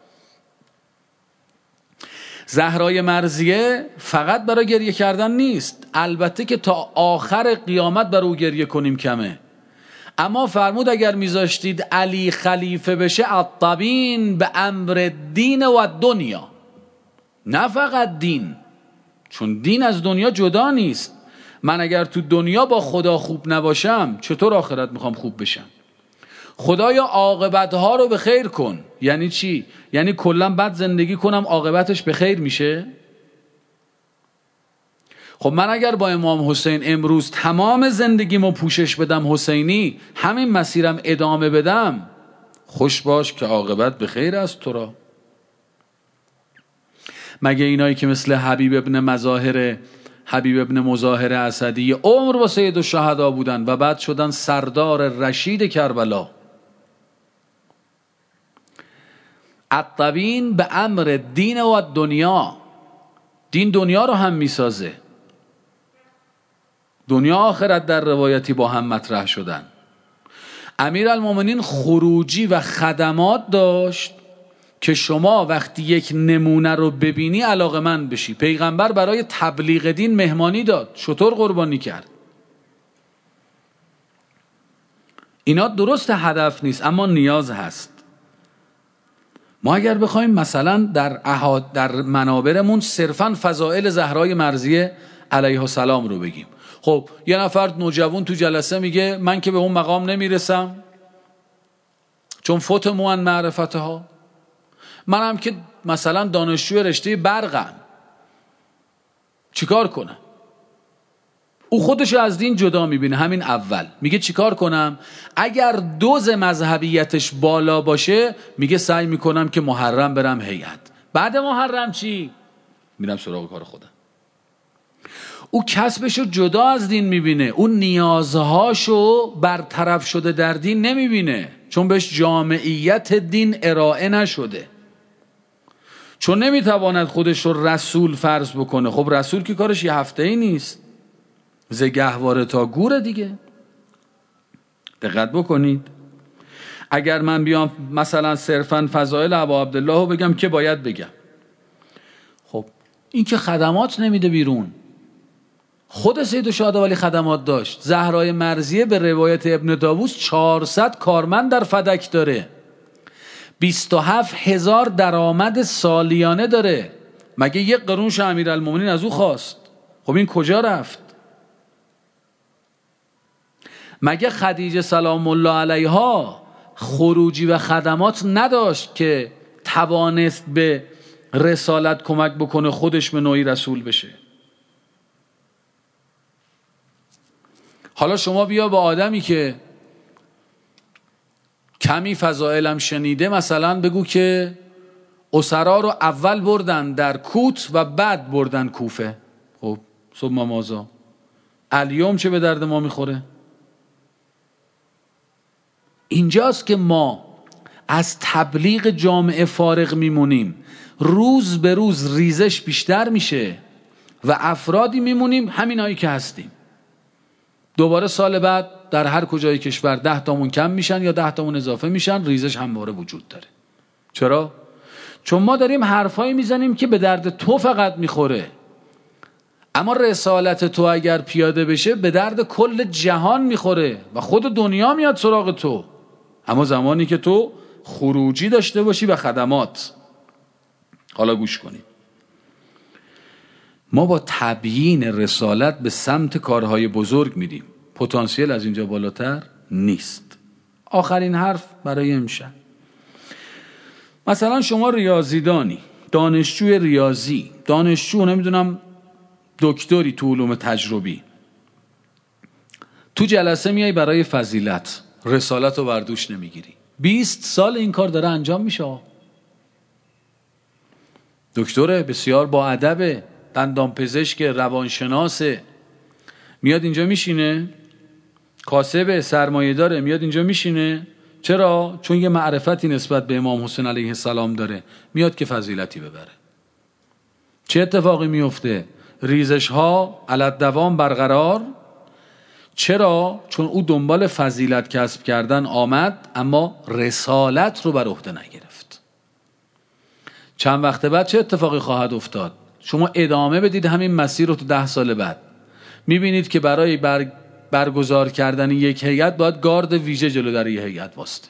زهرای مرضیه فقط برای گریه کردن نیست، البته که تا آخر قیامت برای او گریه کنیم کمه، اما فرمود اگر میذاشتید علی خلیفه بشه الطبین به امر دین و دنیا، نه فقط دین، چون دین از دنیا جدا نیست. من اگر تو دنیا با خدا خوب نباشم چطور آخرت میخوام خوب بشم؟ خدایا عاقبتها رو به خیر کن. یعنی چی؟ یعنی کلا بد زندگی کنم عاقبتش به خیر میشه؟ خب من اگر با امام حسین امروز تمام زندگیمو پوشش بدم حسینی، همین مسیرم ادامه بدم، خوش باش که عاقبت به خیر است تو را. مگه اینایی که مثل حبیب ابن مظاهر حبیب ابن مظاهر اسدی عمر با سید الشهدا بودن و بعد شدن سردار رشید کربلا؟ الطبین به امر دین و دنیا، دین دنیا رو هم میسازه، دنیا آخرت در روایتی با هم مطرح شدن. امیرالمومنین خروجی و خدمات داشت که شما وقتی یک نمونه رو ببینی علاقه‌مند بشی. پیغمبر برای تبلیغ دین مهمانی داد، شتر قربانی کرد. اینا درست هدف نیست اما نیاز هست. ما اگر بخوایم مثلا در احاد در منابرمون صرفاً فضائل زهرای مرضیه علیها السلام رو بگیم، خب یه نفر نوجوان تو جلسه میگه من که به اون مقام نمیرسم چون فوت موان معرفتها، منم که مثلا دانشجوی رشته برقم، چیکار کنم؟ او خودش از دین جدا میبینه. همین اول میگه چیکار کنم؟ اگر دوز مذهبیتش بالا باشه میگه سعی میکنم که محرم برم هیئت. بعد محرم چی؟ میرم سراغ کار خودم. او کسبشو جدا از دین میبینه، اون نیازهاشو برطرف شده در دین نمیبینه، چون بهش جامعیت دین ارائه نشده، چون نمیتواند خودش رو رسول فرض بکنه. خب رسول که کارش یه هفته ای نیست، ز گهواره تا گوره دیگه. دقت بکنید. اگر من بیام مثلا صرفا فضائل ابا عبدالله رو بگم که باید بگم، خب این که خدمات نمیده بیرون. خود سید الشهدا ولی خدمات داشت. زهرای مرضیه به روایت ابن داوود چهارصد کارمند در فدک داره، بیست و هفت هزار درآمد سالیانه داره. مگه یک قرونش امیرالمومنین از او خواست؟ خب این کجا رفت؟ مگه خدیجه سلام الله علیها خروجی و خدمات نداشت که توانست به رسالت کمک بکنه، خودش به نوعی رسول بشه؟ حالا شما بیا با آدمی که کمی فضائلم شنیده مثلا بگو که اسرا رو اول بردن در کوت و بعد بردن کوفه. خب صبح مامازا الیوم چه به درد ما میخوره؟ اینجاست که ما از تبلیغ جامعه فارغ میمونیم، روز به روز ریزش بیشتر میشه و افرادی میمونیم همینایی که هستیم. دوباره سال بعد در هر کجای کشور ده تامون کم میشن یا ده تامون اضافه میشن، ریزش همواره وجود داره. چرا؟ چون ما داریم حرفایی میزنیم که به درد تو فقط میخوره، اما رسالت تو اگر پیاده بشه به درد کل جهان میخوره و خود دنیا میاد سراغ تو، اما زمانی که تو خروجی داشته باشی و خدمات. حالا گوش کنید. ما با تبیین رسالت به سمت کارهای بزرگ میریم، پتانسیل از اینجا بالاتر نیست. آخرین حرف برای امشب. مثلا شما ریاضیدانی، دانشجوی ریاضی، دانشجو نمیدونم دکتری تو علوم تجربی، تو جلسه میای برای فضیلت، رسالت رو بردوش نمیگیری. بیست سال این کار داره انجام میشه. دکتره بسیار با ادبه، دندان پزشک، روانشناسه، میاد اینجا میشینه، کاسب سرمایه داره، میاد اینجا میشینه. چرا؟ چون یه معرفتی نسبت به امام حسین علیه السلام داره، میاد که فضیلتی ببره. چه اتفاقی میفته؟ ریزش ها علت دوام برقرار. چرا؟ چون او دنبال فضیلت کسب کردن آمد اما رسالت رو بر عهده نگرفت. چند وقت بعد چه اتفاقی خواهد افتاد؟ شما ادامه بدید همین مسیر رو تو ده سال بعد، میبینید که برای بر... برگزار کردن یک هیئت باید گارد ویژه جلو در یک هیئت واسطه.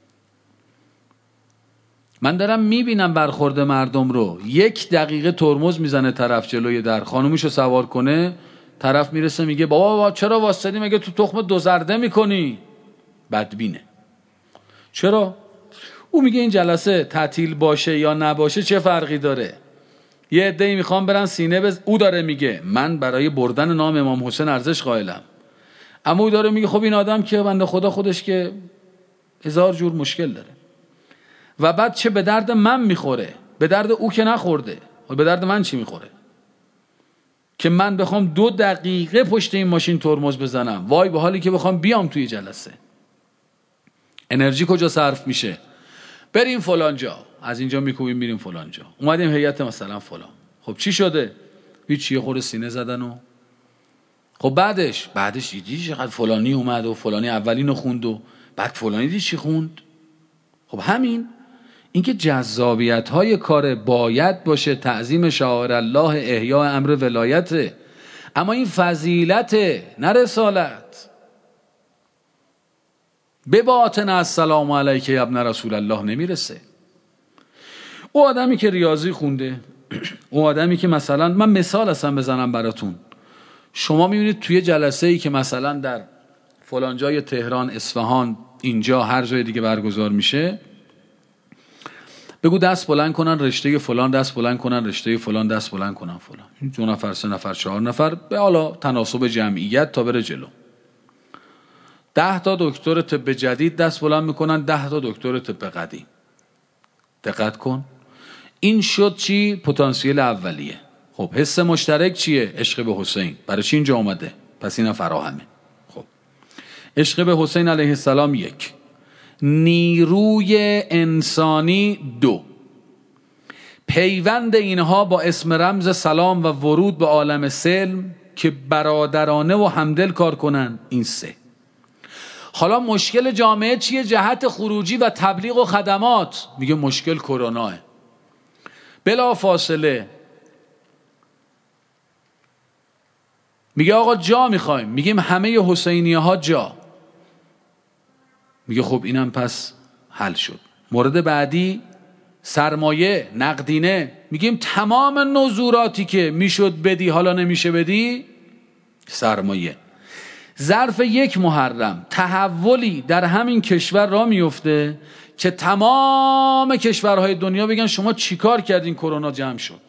من دارم میبینم برخورد مردم رو. یک دقیقه ترمز میزنه طرف جلوی در، خانومیشو سوار کنه، طرف میرسه میگه بابا بابا چرا واسطی؟ مگه تو تخم دو زرده میکنی؟ بدبینه. چرا؟ او میگه این جلسه تعطیل باشه یا نباشه چه فرقی داره؟ یه عده‌ای میخوام برن سینه بز... او داره میگه من برای بردن نام امام حسین ارزش قائلم، اما او داره میگه خب این آدم که بنده خدا خودش که هزار جور مشکل داره و بعد چه به درد من میخوره؟ به درد او که نخورده، به درد من چی میخوره که من بخوام دو دقیقه پشت این ماشین ترمز بزنم؟ وای به حالی که بخوام بیام توی جلسه. انرژی کجا صرف میشه؟ بریم فلان جا، از اینجا میکوبیم میریم فلان جا، اومدیم هیئت مثلا فلان. خب چی شده؟ هیچ، یه خورده سینه زدن و خب بعدش بعدش دیدی چقدر فلانی اومد و فلانی اولینو خوند و بعد فلانی دیدی چی خوند. خب همین اینکه جذابیت های کار باید باشه تعظیم شعائر الله، احیاء امر ولایته، اما این فضیلته نه رسالت. به باطن السلام علیک یا ابن رسول الله نمیرسه. او آدمی که ریاضی خونده، او آدمی که مثلا من مثال اصلا بزنم براتون، شما میبینید توی جلسه ای که مثلا در فلان جای تهران، اصفهان، اینجا هر جای دیگه برگزار میشه، بگو دست بلند کنن رشته فلان، دست بلند کنن رشته فلان، دست بلند کنن فلان، دو نفر، سه نفر، چهار نفر، به حالا تناسب جمعیت تا بره جلو. ده تا دکتر طب جدید دست بلند میکنن، ده تا دکتر طب قدیم. دقت کن، این شد چی؟ پتانسیل اولیه. خب حس مشترک چیه؟ عشق به حسین. برای چی اینجا اومده؟ پس اینا فراهمه. خب عشق به حسین علیه السلام یک، نیروی انسانی دو، پیوند اینها با اسم رمز سلام و ورود به عالم سلم که برادرانه و همدل کار کنن این سه. حالا مشکل جامعه چیه؟ جهت خروجی و تبلیغ و خدمات. میگه مشکل کروناه. بلا فاصله میگه آقا جا میخوایم، میگیم همه حسینیه ها جا. میگه خب اینم پس حل شد. مورد بعدی سرمایه نقدینه، میگیم تمام نزوراتی که میشد بدی حالا نمیشه بدی، سرمایه. ظرف یک محرم تحولی در همین کشور را میفته که تمام کشورهای دنیا بگن شما چیکار کردین کرونا جمع شد.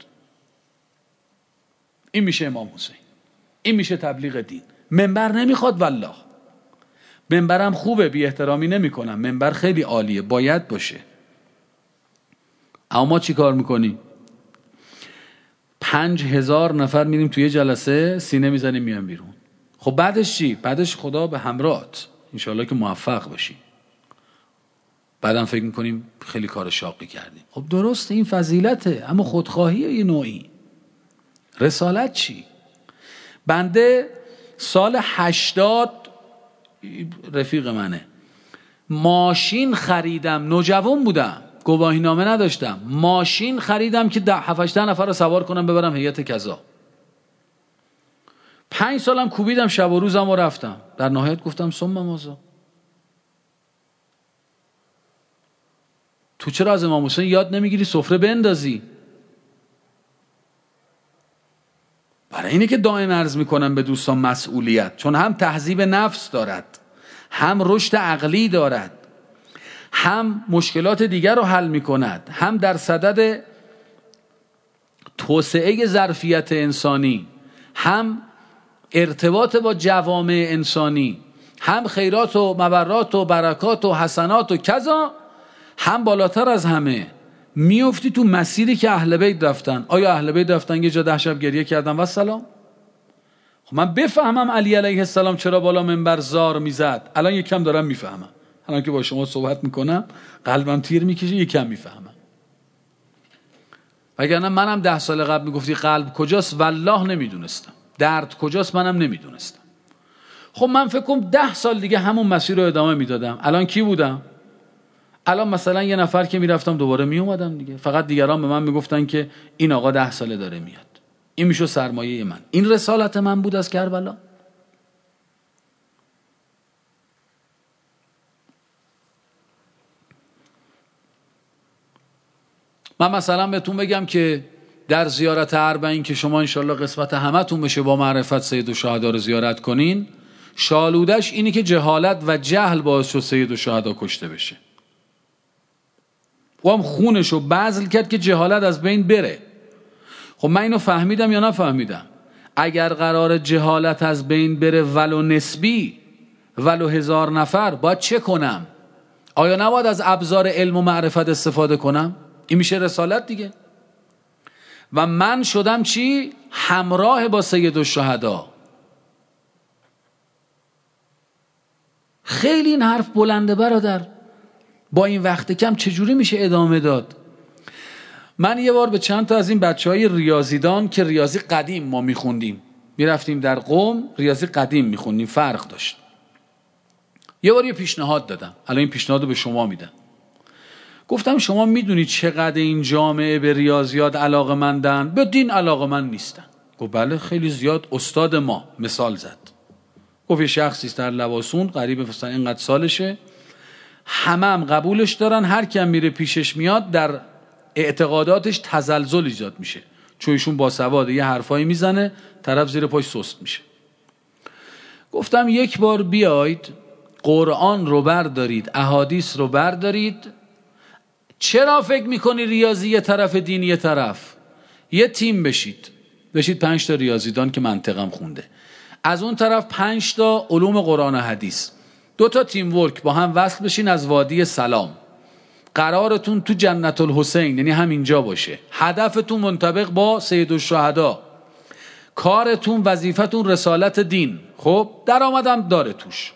این میشه امام حسین، این میشه تبلیغ دین. منبر نمیخواد والله، منبرم خوبه، بی احترامی نمی کنم، منبر خیلی عالیه، باید باشه، اما ما چی کار میکنیم؟ پنج هزار نفر میریم توی جلسه، سینه میزنیم میام بیرون. خب بعدش چی؟ بعدش خدا به همراهت، انشالله که موفق باشی. بعدم فکر میکنیم خیلی کار شاقی کردیم. خب درسته، این فضیلته، اما خودخواهی یه نوعی. رسالت چی؟ بنده سال هشتاد، رفیق منه، ماشین خریدم، نوجوان بودم، گواهی نامه نداشتم، ماشین خریدم که ده هفت نفر رو سوار کنم ببرم هیئت کذا. پنج سالم کوبیدم شب و روزم و رفتم. در نهایت گفتم ثم ماذا؟ تو چرا از امام حسین یاد نمیگیری سفره بندازی؟ برای اینه که دائم عرض میکنم به دوستان مسئولیت، چون هم تهذیب نفس دارد، هم رشد عقلی دارد، هم مشکلات دیگر رو حل میکند، هم در صدد توسعه ظرفیت انسانی، هم ارتباط با جوامع انسانی، هم خیرات و مبرات و برکات و حسنات و کذا، هم بالاتر از همه میفتی تو مسیری که اهل بیت رفتن. آیا اهل بیت رفتن یه جا ده شب گریه کردن و سلام؟ خب من بفهمم علی علیه السلام چرا بالا منبر زار میزد، الان یکم دارم میفهمم، الان که با شما صحبت میکنم قلبم تیر میکشه، یکم میفهمم. وگرنه منم ده سال قبل میگفتی قلب کجاست، والله نمیدونستم. درد کجاست منم نمیدونستم. خب من فکر کنم ده سال دیگه همون مسیر رو ادامه میدادم. الان کی بودم؟ الان مثلا یه نفر که میرفتم دوباره میومدم دیگه. فقط دیگران به من میگفتن که این آقا ده ساله داره میاد. این میشه سرمایه من. این رسالت من بود از کربلا. من مثلا بهتون بگم که در زیارت اربعین که شما انشالله قسمت همتون بشه با معرفت سید الشهدا رو زیارت کنین، شالودش اینی که جهالت و جهل باعث شد سید الشهدا کشته بشه. و هم خونشو بذل کرد که جهالت از بین بره. خب من اینو فهمیدم یا نفهمیدم؟ اگر قرار جهالت از بین بره ولو نسبی، ولو هزار نفر، باید چه کنم؟ آیا نباید از ابزار علم و معرفت استفاده کنم؟ این میشه رسالت دیگه. و من شدم چی؟ همراه با سید الشهدا. خیلی این حرف بلنده برادر. با این وقت کم چجوری میشه ادامه داد؟ من یه بار به چند تا از این بچه های ریاضیدان که ریاضی قدیم ما میخوندیم، میرفتیم در قم ریاضی قدیم میخوندیم، فرق داشت. یه بار یه پیشنهاد دادم، الان این پیشنهاد رو به شما میدم. گفتم شما میدونید چقدر این جامعه به ریاضیات علاقه‌مندن، به دین علاقه‌مند نیستن. گفت بله خیلی زیاد. استاد ما مثال زد، گفت یه شخصی است در لواسون، قریب مثلا اینقدر سالشه، همه هم قبولش دارن، هر کی هم میره پیشش میاد در اعتقاداتش تزلزل ایجاد میشه، چون ایشون باسواده، یه حرفایی میزنه طرف زیر پاش سست میشه. گفتم یک بار بیاید قرآن رو بردارید، احادیث رو بردارید. چرا فکر میکنی ریاضی یه طرف، دین یه طرف؟ یه تیم بشید، بشید پنج تا ریاضیدان که منطقم خونده، از اون طرف پنج تا علوم قرآن و حدیث، دو تا تیم ورک با هم وصل بشین از وادی سلام. قرارتون تو جنت الحسین، یعنی همینجا باشه. هدفتون منطبق با سید الشهدا. کارتون، وظیفتون رسالت دین. خب درآمدم داره توش.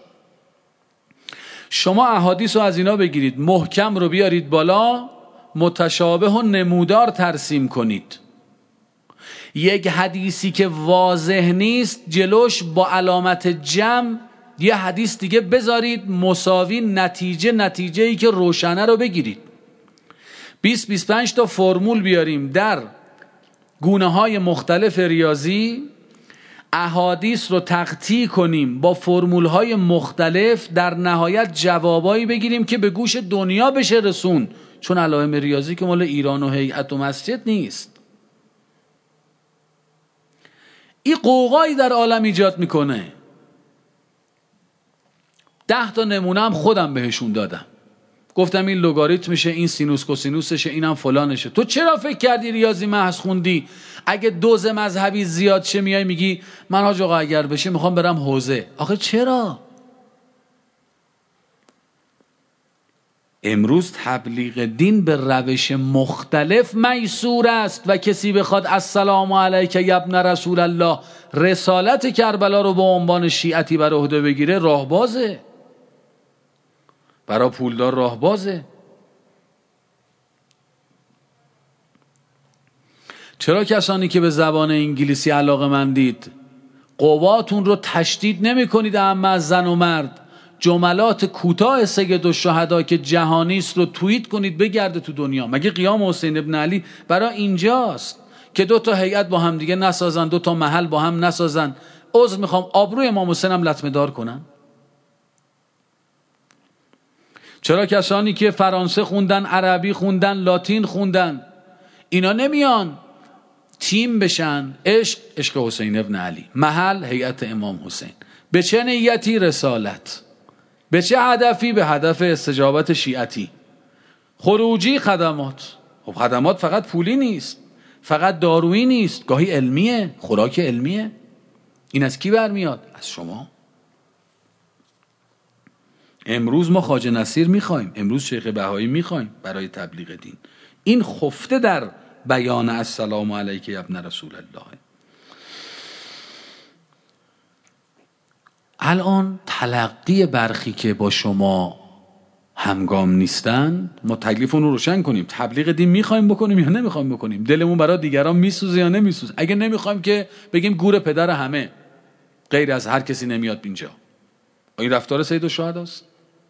شما احادیث رو از اینا بگیرید، محکم رو بیارید بالا، متشابه و نمودار ترسیم کنید. یک حدیثی که واضح نیست جلوش با علامت جمع یه حدیث دیگه بذارید، مساوی نتیجه نتیجه ای که روشنه رو بگیرید. بیست بیست و پنج تا فرمول بیاریم در گونه های مختلف ریاضی، احادیث رو تقطیع کنیم با فرمول های مختلف، در نهایت جوابایی بگیریم که به گوش دنیا بشه رسون. چون علائم ریاضی که مال ایران و هیئت و مسجد نیست. این قوقایی در عالم ایجاد میکنه. ده تا نمونه هم خودم بهشون دادم، گفتم این لگاریتمشه، این سینوس کوسینوسشه، اینم فلانشه. تو چرا فکر کردی ریاضی محض خوندی اگه دوز مذهبی زیاد شه میای میگی من حاج آقا اگر بشه میخوام برم حوزه؟ آخه چرا؟ امروز تبلیغ دین به روش مختلف میسور است و کسی بخواد السلام علیک یا ابن رسول الله رسالت کربلا رو به عنوان شیعتی بر عهده بگیره، راهبازه، برای پولدار راهبازه. چرا کسانی که به زبان انگلیسی علاقه‌مندید قواتون رو تشدید نمی کنید اما از زن و مرد؟ جملات کوتاه سید الشهدا که جهانی است رو توییت کنید بگرده تو دنیا. مگه قیام حسین ابن علی برای اینجاست که دو تا هیئت با هم دیگه نسازن، دو تا محل با هم نسازن؟ عذر میخوام، آبروی امام حسین هم لطمه دار کنن؟ چرا کسانی که فرانسه خوندن، عربی خوندن، لاتین خوندن، اینا نمیان تیم بشن؟ عشق عشق حسین ابن علی، محل هیئت امام حسین. به چه نیتی؟ رسالت. به چه هدفی؟ به هدف استجابت شیعتی. خروجی خدمات. خب خدمات فقط پولی نیست، فقط دارویی نیست، گاهی علمیه، خوراک علمیه. این از کی برمیاد؟ از شما. امروز ما خواجه نصیر میخوایم، امروز شیخ بهایی میخوایم برای تبلیغ دین. این خفته در بیان السلام علیک یا ابن رسول الله. الان تلقی برخی که با شما همگام نیستن، ما تکلیف اون رو روشن کنیم. تبلیغ دین میخوایم بکنیم یا نمیخوایم بکنیم؟ دلمون برای دیگران میسوزه یا نمیسوزه؟ اگه نمیخوایم که بگیم گور پدر همه، غیر از هر کسی نمیاد اینجا. این رفتار سید الشهداست.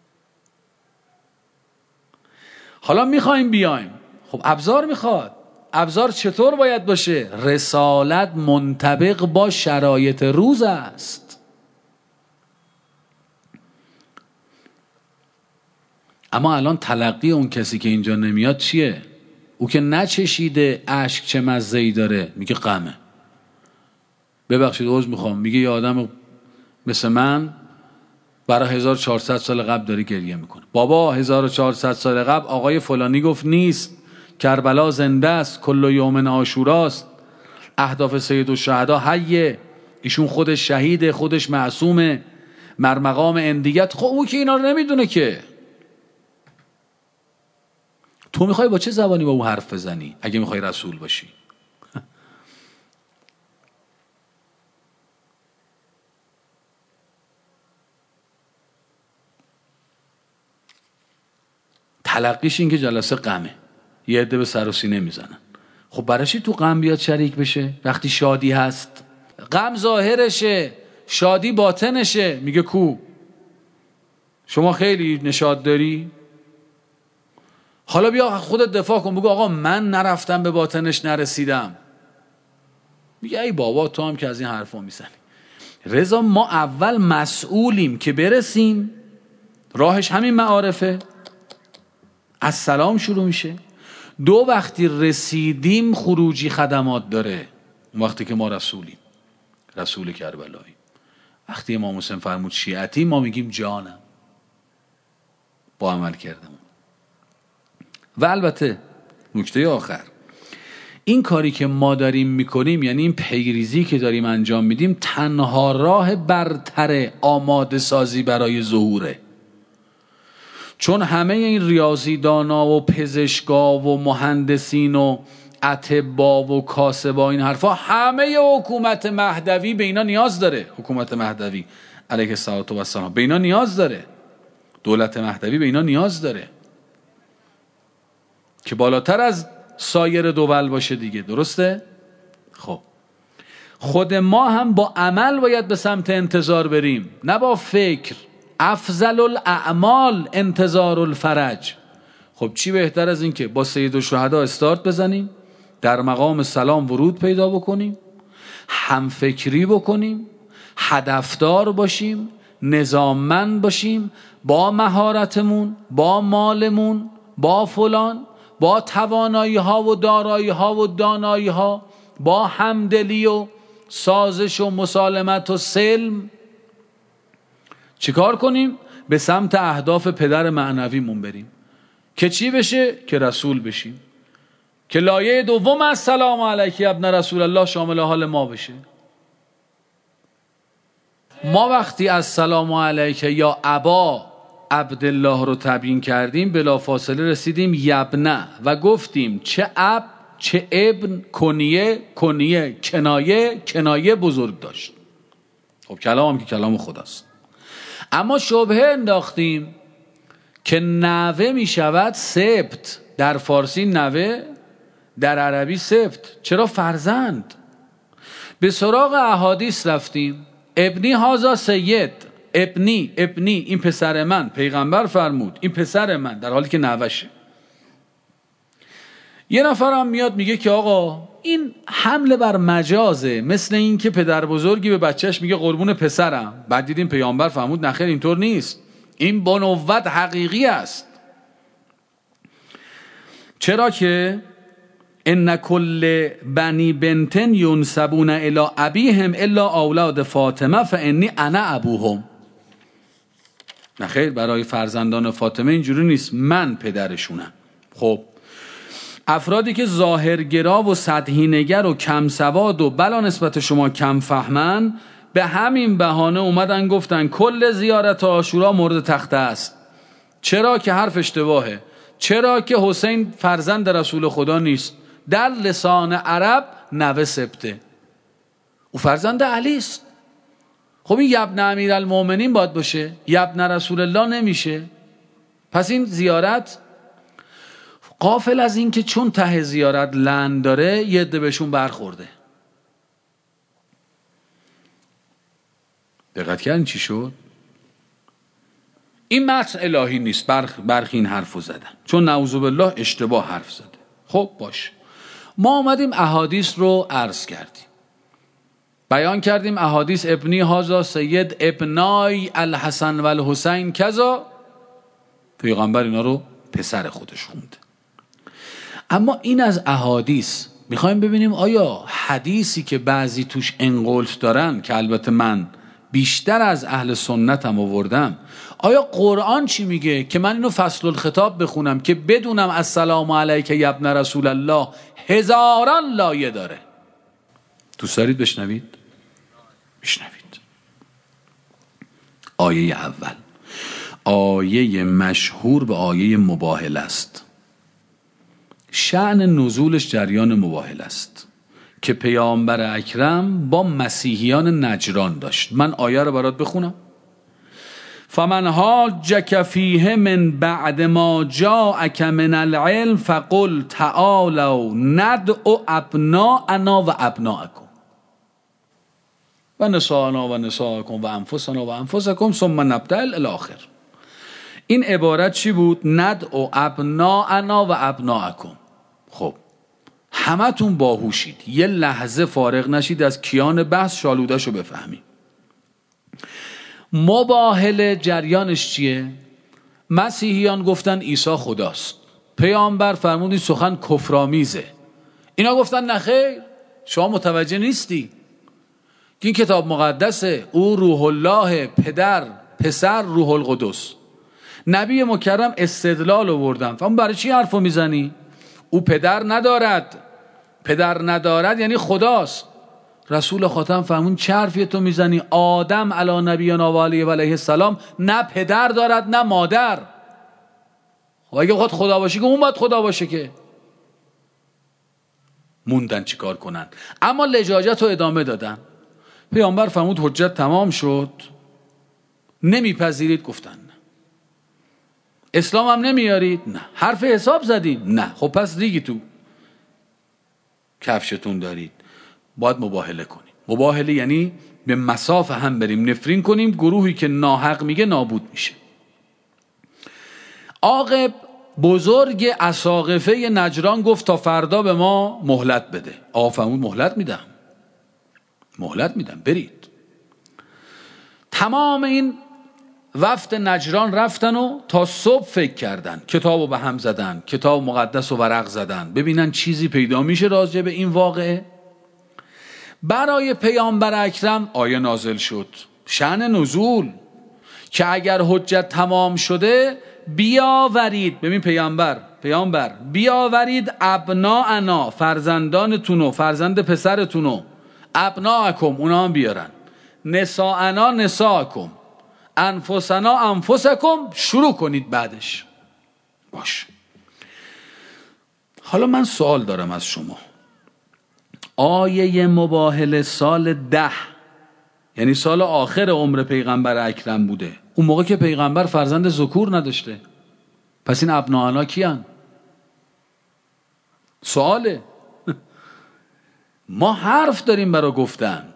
حالا میخوایم بیایم، خب ابزار میخواد. ابزار چطور باید باشه؟ رسالت منطبق با شرایط روز است. اما الان تلقی اون کسی که اینجا نمیاد چیه؟ او که نچشیده اشک چه مزه‌ای داره، میگه غمه. ببخشید عذر میخوام، میگه یه آدم مثل من برای هزار و چهارصد سال قبل داره گریه میکنه. بابا هزار و چهارصد سال قبل آقای فلانی گفت نیست، کربلا زنده است، کل یوم عاشوراست، اهداف سید الشهدا حیه، ایشون خودش شهیده، خودش معصومه، مرمقام اندیت. خب او که اینا رو نمیدونه که. تو میخوای با چه زبانی با او حرف بزنی اگه میخوای رسول باشی؟ تلقیش این که جلسه غمه، یه عده به سر و سینه میزنن. خب برای چی تو غم بیاد شریک بشه وقتی شادی هست؟ غم ظاهرشه، شادی باطنشه. میگه کو شما خیلی نشاط داری؟ حالا بیا خودت دفاع کن، بگو آقا من نرفتم به باطنش نرسیدم. میگه ای بابا تو هم که از این حرفا میزنی. رضا ما اول مسئولیم که برسیم، راهش همین معارفه، از سلام شروع میشه. دو وقتی رسیدیم خروجی خدمات داره. اون وقتی که ما رسولیم، رسول کربلایی. وقتی امام حسین فرمود شیعتی، ما میگیم جانم با عمل کردم. و البته نکته آخر، این کاری که ما داریم میکنیم، یعنی این پیریزی که داریم انجام میدیم، تنها راه برتر آماده سازی برای ظهوره. چون همه این ریاضیدانا و پزشکا و مهندسین و اطبا و کاسبا این حرفا، همه حکومت مهدوی به اینا نیاز داره. حکومت مهدوی علیه السلام به اینا نیاز داره. دولت مهدوی به اینا نیاز داره که بالاتر از سایر دول باشه دیگه. درسته؟ خب خود ما هم با عمل باید به سمت انتظار بریم، نه با فکر. افضل الاعمال انتظار الفرج. خب چی بهتر از این که با سید الشهدا استارت بزنیم، در مقام سلام ورود پیدا بکنیم، همفکری بکنیم، هدفدار باشیم، نظاممند باشیم، با مهارتمون، با مالمون، با فلان، با توانایی ها و دارایی ها و دانایی ها، با همدلی و سازش و مسالمت و سلم چیکار کنیم؟ به سمت اهداف پدر معنویمون بریم که چی بشه؟ که رسول بشیم، که لایه دوم از سلام علیک ابن رسول الله شامل حال ما بشه. ما وقتی از سلام علیک یا ابا عبدالله رو تبیین کردیم، بلافاصله رسیدیم یبنه و گفتیم چه اب چه ابن، کنیه کنیه، کنایه کنایه بزرگ داشت. خب کلام هم که کلام خداست. اما شبهه انداختیم که نوه می شود سبت. در فارسی نوه، در عربی سبت. چرا فرزند؟ به سراغ احادیث رفتیم. ابنی هازا سید، ابنی ابنی این پسر من، پیغمبر فرمود این پسر من، در حالی که نوشه. یه نفر هم میاد میگه که آقا این حمله بر مجازه، مثل این که پدر بزرگی به بچهش میگه قربون پسرم، بعد دیدیم پیامبر فرمود نخیر اینطور نیست، این بنوت حقیقی است. چرا که ان کل بنی بنتن ینسبون الی ابیهم الا اولاد فاطمه فانی انا ابوهم. نخیر، برای فرزندان فاطمه اینجوری نیست، من پدرشونم. خب افرادی که ظاهرگرا و سطحی نگر و کم سواد و بلا نسبت شما کم فهمن، به همین بهانه اومدن گفتن کل زیارت عاشورا مورد تخته است. چرا که حرف اشتباهه. چرا که حسین فرزند رسول خدا نیست. در لسان عرب نوه سبته، او فرزند علی است. خب این یبن امیرالمومنین باید باشه، یبن رسول الله نمیشه. پس این زیارت غافل از این که چون ته زیارت لعن داره یه عده بهشون برخورده. دقت کردین چی شد؟ این متن الهی نیست، برخ برخی این حرفو زدن چون نعوذ بالله اشتباه حرف زده. خب باش، ما اومدیم احادیث رو عرض کردیم، بیان کردیم احادیث ابنی هازا سید ابنای الحسن و الحسین کذا، پیغمبر اینا رو پسر خودش خونده. اما این از احادیث میخوایم ببینیم آیا حدیثی که بعضی توش انقلت دارن، که البته من بیشتر از اهل سنتم آوردم، آیا قرآن چی میگه که من اینو فصل الخطاب بخونم که بدونم السلام علیک یا ابن رسول الله هزاران لایه داره؟ دوست دارید بشنوید؟ بشنوید. آیه اول آیه مشهور به آیه مباهله است. شأن نزولش جریان مباهله است که پیامبر اکرم با مسیحیان نجران داشت. من آیه رو برات بخونم. فمن حاجک فیه من بعد ما جاءک من العلم فقل تعالوا ندعو ابناءنا و ابناءکم و نساءنا و نساءکم و انفسنا و انفسکم ثم نبتهل الاخر. این عبارت چی بود؟ ندعو ابناءنا و ابناءکم. خب همتون باهوشید، یه لحظه فارغ نشید از کیان بحث شالودهشو بفهمید. مباهله جریانش چیه؟ مسیحیان گفتن عیسی خداست، پیامبر فرمودی سخن کفرآمیزه. اینا گفتن نخیر، شما متوجه نیستی که این کتاب مقدسه، او روح الله، پدر پسر روح القدس. نبی مکرم استدلال آوردن، فهم برای چی حرفو میزنی؟ او پدر ندارد، پدر ندارد یعنی خداست. رسول خاتم فرمون چه حرفی تو میزنی؟ آدم علی نبینا و علیه و علیه السلام نه پدر دارد نه مادر. خب اگه بخواد خدا باشه که اون باید خدا باشه که. موندن چی کار کنن؟ اما لجاجت رو ادامه دادن. پیامبر فرمود حجت تمام شد، نمیپذیرید؟ گفتن اسلام هم نمیارید؟ نه. حرف حساب زدید؟ نه. خب پس ریگی تو کفشتون دارید، باید مباهله کنیم. مباهله یعنی به مساف هم بریم، نفرین کنیم، گروهی که ناحق میگه نابود میشه. عاقب بزرگ اساقفه نجران گفت تا فردا به ما مهلت بده. آقا فرمود مهلت میدم، مهلت میدم، برید. تمام این وفد نجران رفتن و تا صبح فکر کردن، کتابو به هم زدن، کتاب مقدس و ورق زدن ببینن چیزی پیدا میشه راجع به این واقعه. برای پیامبر اکرم آیه نازل شد، شأن نزول، که اگر حجت تمام شده بیاورید، ببین پیامبر پیامبر بیاورید ابناءنا، فرزندانتونو، فرزند پسرتونو، ابناءکم اونا هم بیارن، نساءنا نساءکم، انفسنا انفسکم، شروع کنید بعدش. باش. حالا من سوال دارم از شما. آیه مباهله سال ده، یعنی سال آخر عمر پیغمبر اکرم بوده، اون موقع که پیغمبر فرزند ذکور نداشته. پس این ابناءنا کیان؟ سواله. ما حرف داریم برای گفتن.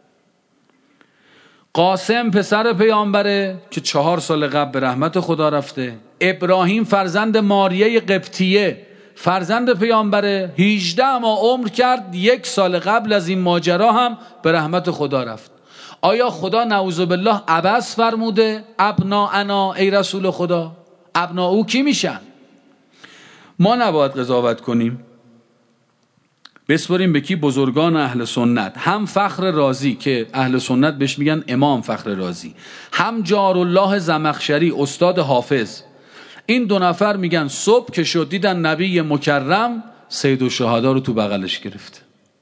قاسم پسر پیامبره که چهار سال قبل به رحمت خدا رفته. ابراهیم فرزند ماریه قبطیه فرزند پیامبره، هجده ماه عمر کرد، یک سال قبل از این ماجرا هم به رحمت خدا رفت. آیا خدا نعوذ بالله عبث فرموده ابناءنا ای رسول خدا؟ ابناء او کی میشن؟ ما نباید قضاوت کنیم، بسپاریم به کی؟ بزرگان اهل سنت. هم فخر رازی که اهل سنت بهش میگن امام فخر رازی، هم جارالله زمخشری استاد حافظ. این دو نفر میگن صبح که شد دیدن نبی مکرم سید الشهدا رو تو بغلش گرفته،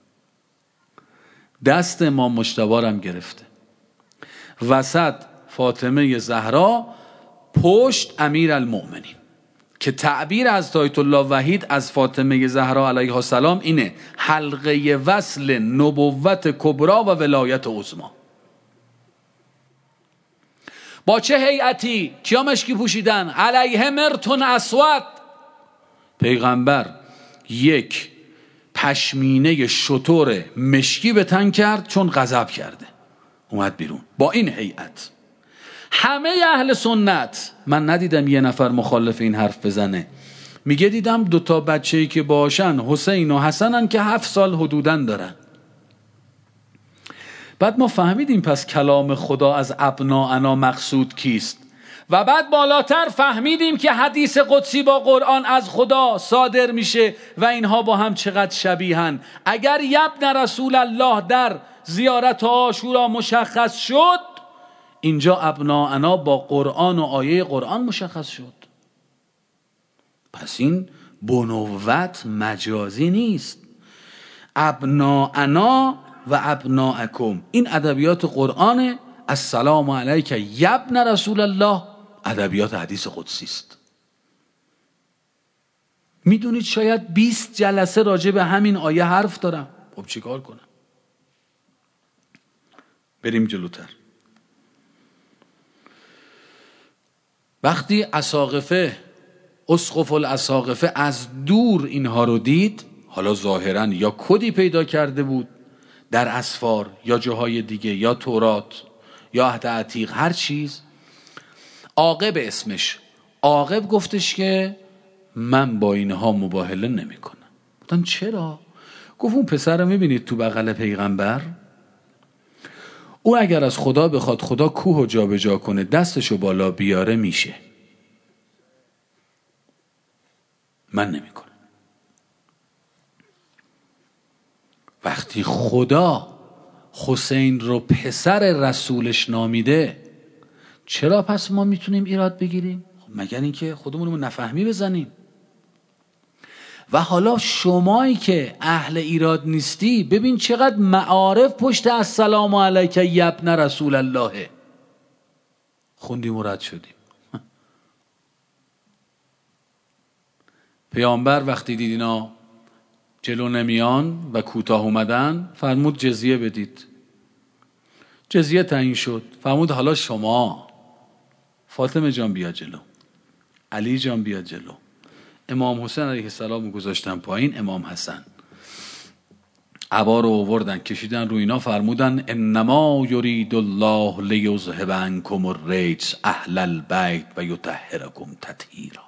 دست امام مجتبی هم گرفته، وسط فاطمه زهرا، پشت امیرالمؤمنین، که تعبیر از آیت الله وحید از فاطمه زهرا علیها السلام اینه حلقه وصل نبوت کبرا و ولایت عظما. با چه هیئتی؟ کیا مشکی پوشیدن؟ علیه مرتون اسود. پیغمبر یک پشمینه شتر مشکی به تن کرد چون غضب کرده، اومد بیرون با این هیئت. همه اهل سنت، من ندیدم یه نفر مخالف این حرف بزنه، میگه دیدم دوتا بچه‌ای که باشن حسین و حسنن که هفت سال حدوداً دارن. بعد ما فهمیدیم پس کلام خدا از ابناءنا مقصود کیست، و بعد بالاتر فهمیدیم که حدیث قدسی با قرآن از خدا صادر میشه و اینها با هم چقدر شبیهن. اگر یبن رسول الله در زیارت عاشورا مشخص شد، اینجا ابناءنا با قرآن و آیه قرآن مشخص شد. پس این بنوت مجازی نیست. ابناءنا و ابناءکم، این ادبیات قرآن. السلام علیک یبن رسول الله ادبیات حدیث قدسی است. میدونید شاید بیست جلسه راجع به همین آیه حرف دارم. خب چیکار کنم؟ بریم جلوتر. وقتی اساقفه اسقف الاساقفه از دور اینها رو دید، حالا ظاهرا یا کدی پیدا کرده بود در اسفار یا جاهای دیگه یا تورات یا عهد عتیق، هر چیز، عاقب اسمش، عاقب گفتش که من با اینها مباهله نمی کنم. گفتن چرا؟ گفت اون پسر رو میبینید تو بغل پیغمبر، او اگر از خدا بخواد خدا کوه و جا به جا کنه دستشو بالا بیاره میشه، من نمی کنم. وقتی خدا حسین رو پسر رسولش نامیده، چرا پس ما میتونیم ایراد بگیریم؟ مگر اینکه خودمون رو نفهمی بزنیم. و حالا شمایی که اهل ایراد نیستی، ببین چقدر معارف پشت السلام علیک یبن رسول الله خوندیم و رد شدیم. پیامبر وقتی دید اینا جلو نمیان و کوتاه اومدن، فرمود جزیه بدید. جزیه تعیین شد. فرمود حالا شما، فاطمه جان بیا جلو، علی جان بیا جلو. امام حسین علیه السلام گذاشتن پایین، امام حسن عبا رو آوردن کشیدن رو اینا، فرمودن انما یرید الله لیذهب عنکم الرجس اهل البیت و یطهرکم تطهیرا.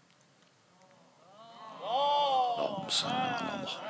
اللهم صل علی محمد.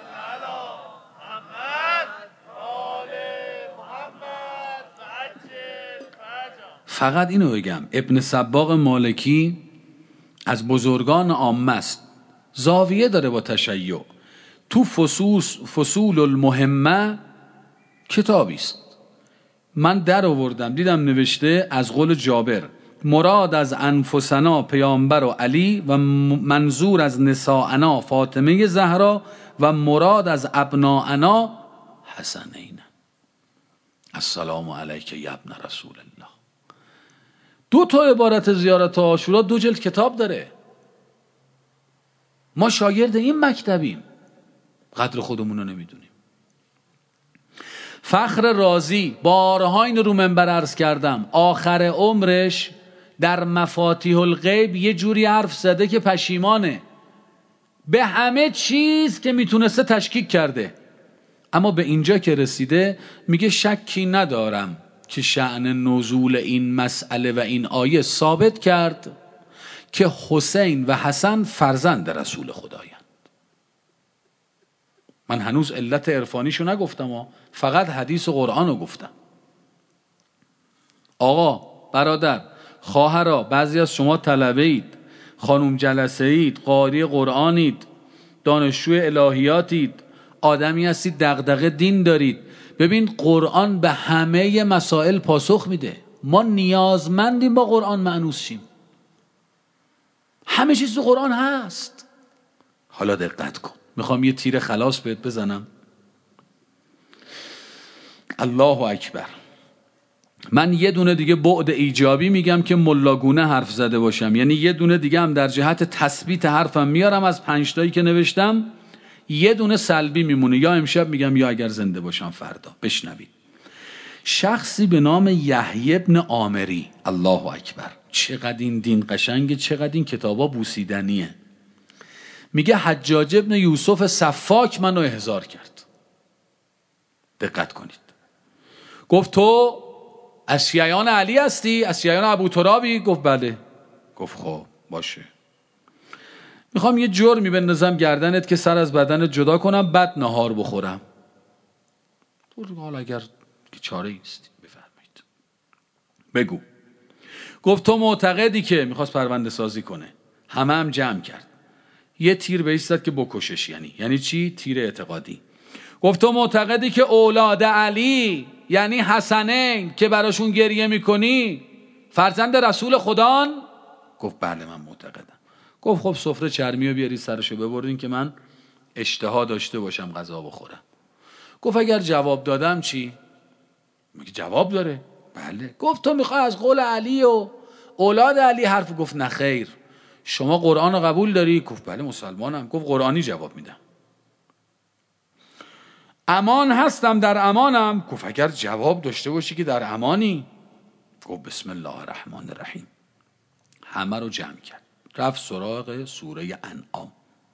فقط اینو بگم، ابن سباق مالکی از بزرگان عامه است، زاویه داره با تشیع. تو فصوص فصول المهمه کتابی است، من در آوردم دیدم نوشته از قول جابر، مراد از انفسنا پیامبر و علی و منظور از نساءنا فاطمه زهرا و مراد از ابناءنا حسنین. السلام علیک یبن رسول الله. دو تا عبارت زیارت عاشورا دو جلد کتاب داره. ما شاگرد این مکتبیم، قدر خودمون رو نمیدونیم. فخر رازی بارها این رو منبر عرض کردم، آخر عمرش در مفاتیح الغیب یه جوری حرف زده که پشیمانه. به همه چیز که میتونسته تشکیک کرده، اما به اینجا که رسیده میگه شکی ندارم که شأن نزول این مسئله و این آیه ثابت کرد که حسین و حسن فرزند رسول خدایند. من هنوز علت عرفانیشو نگفتم ها، فقط حدیث و قرآن رو گفتم. آقا، برادر، خواهرا، بعضی از شما طلبه اید، خانوم جلسه اید، قاری قرآنید، دانشجو الهیاتید، آدمی هستید دغدغه دین دارید. ببین قرآن به همه مسائل پاسخ میده. ما نیازمندیم با قرآن مانوس شیم. همه چیز تو قرآن هست. حالا دقت کن، میخوام یه تیر خلاص بهت بزنم. الله اکبر. من یه دونه دیگه بعد ایجابی میگم که ملاگونه حرف زده باشم، یعنی یه دونه دیگه هم در جهت تثبیت حرفم میارم از پنج تایی که نوشتم، یه دونه سلبی میمونه، یا امشب میگم یا اگر زنده باشم فردا. بشنوید. شخصی به نام یحیی ابن عامری، الله اکبر، چقدر این دین قشنگه، چقدر این کتابا بوسیدنیه. میگه حجاج ابن یوسف سفاک منو احضار کرد. دقت کنید. گفت تو از شیعیان علی هستی؟ از شیعیان ابو ترابی؟ گفت بله. گفت خب باشه، میخوام یه جرمی بندازم گردنت که سر از بدنت جدا کنم بعد نهار بخورم. تو حالا اگر که چاره ایستی بفرمایید بگو. گفت تو معتقدی که میخواست پرونده سازی کنه، همه هم جمع کرد، یه تیر به ایستاد که بکشش. یعنی یعنی چی؟ تیر اعتقادی. گفت تو معتقدی که اولاد علی یعنی حسنین که براشون گریه میکنی فرزند رسول خدان؟ گفت بله من معتقدم. گفت خب سفره چرمی رو بیاری سرشو ببرین که من اشتها داشته باشم غذا بخورم. گفت اگر جواب دادم چی؟ میگه جواب داره. بله. گفت تو میخوای از قول علی و اولاد علی حرف؟ گفت نه خیر. شما قرآن رو قبول داری؟ گفت بله مسلمانم. گفت قرآنی جواب میدم. امان هستم در امانم؟ گفت اگر جواب داشته باشی که در امانی. گفت بسم الله الرحمن الرحیم. همه رو جمع کرد، رفت سراغ سوره انعام.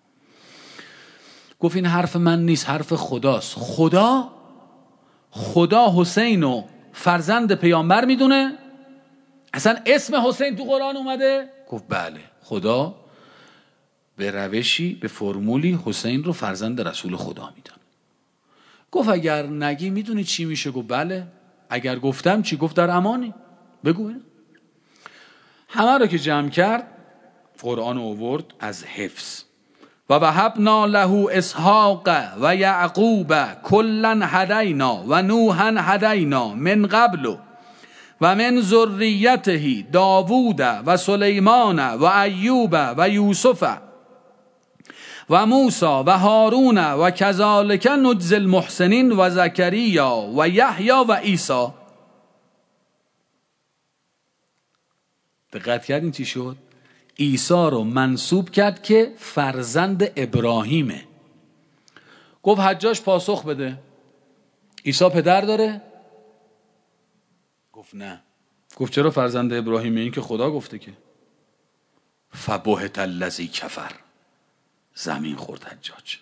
گفت این حرف من نیست، حرف خداست. خدا خدا حسین و فرزند پیامبر میدونه؟ اصلا اسم حسین تو قرآن اومده؟ گفت بله. خدا به روشی به فرمولی حسین رو فرزند رسول خدا میدونه. گفت اگر نگی میدونی چی میشه؟ گفت بله. اگر گفتم چی؟ گفت در امانی. بگو اینو. همه رو که جمع کرد قرآن آورد از حفظ. و وهبنا له اسحاق و یعقوب کلا هدینا و نوحا هدینا من قبل و من ذریته داوود و سلیمان و ایوب و یوسف و موسی و هارون و کذالک نجزی المحسنین و زکریا و یحیی و عیسی. دقت کردین چی شد؟ عیسی رو منسوب کرد که فرزند ابراهیمه. گفت حجاج پاسخ بده، عیسی پدر داره؟ گفت نه. گفت چرا فرزند ابراهیمه؟ این که خدا گفته که. فبهت الذی کفر. زمین خورد حجاج.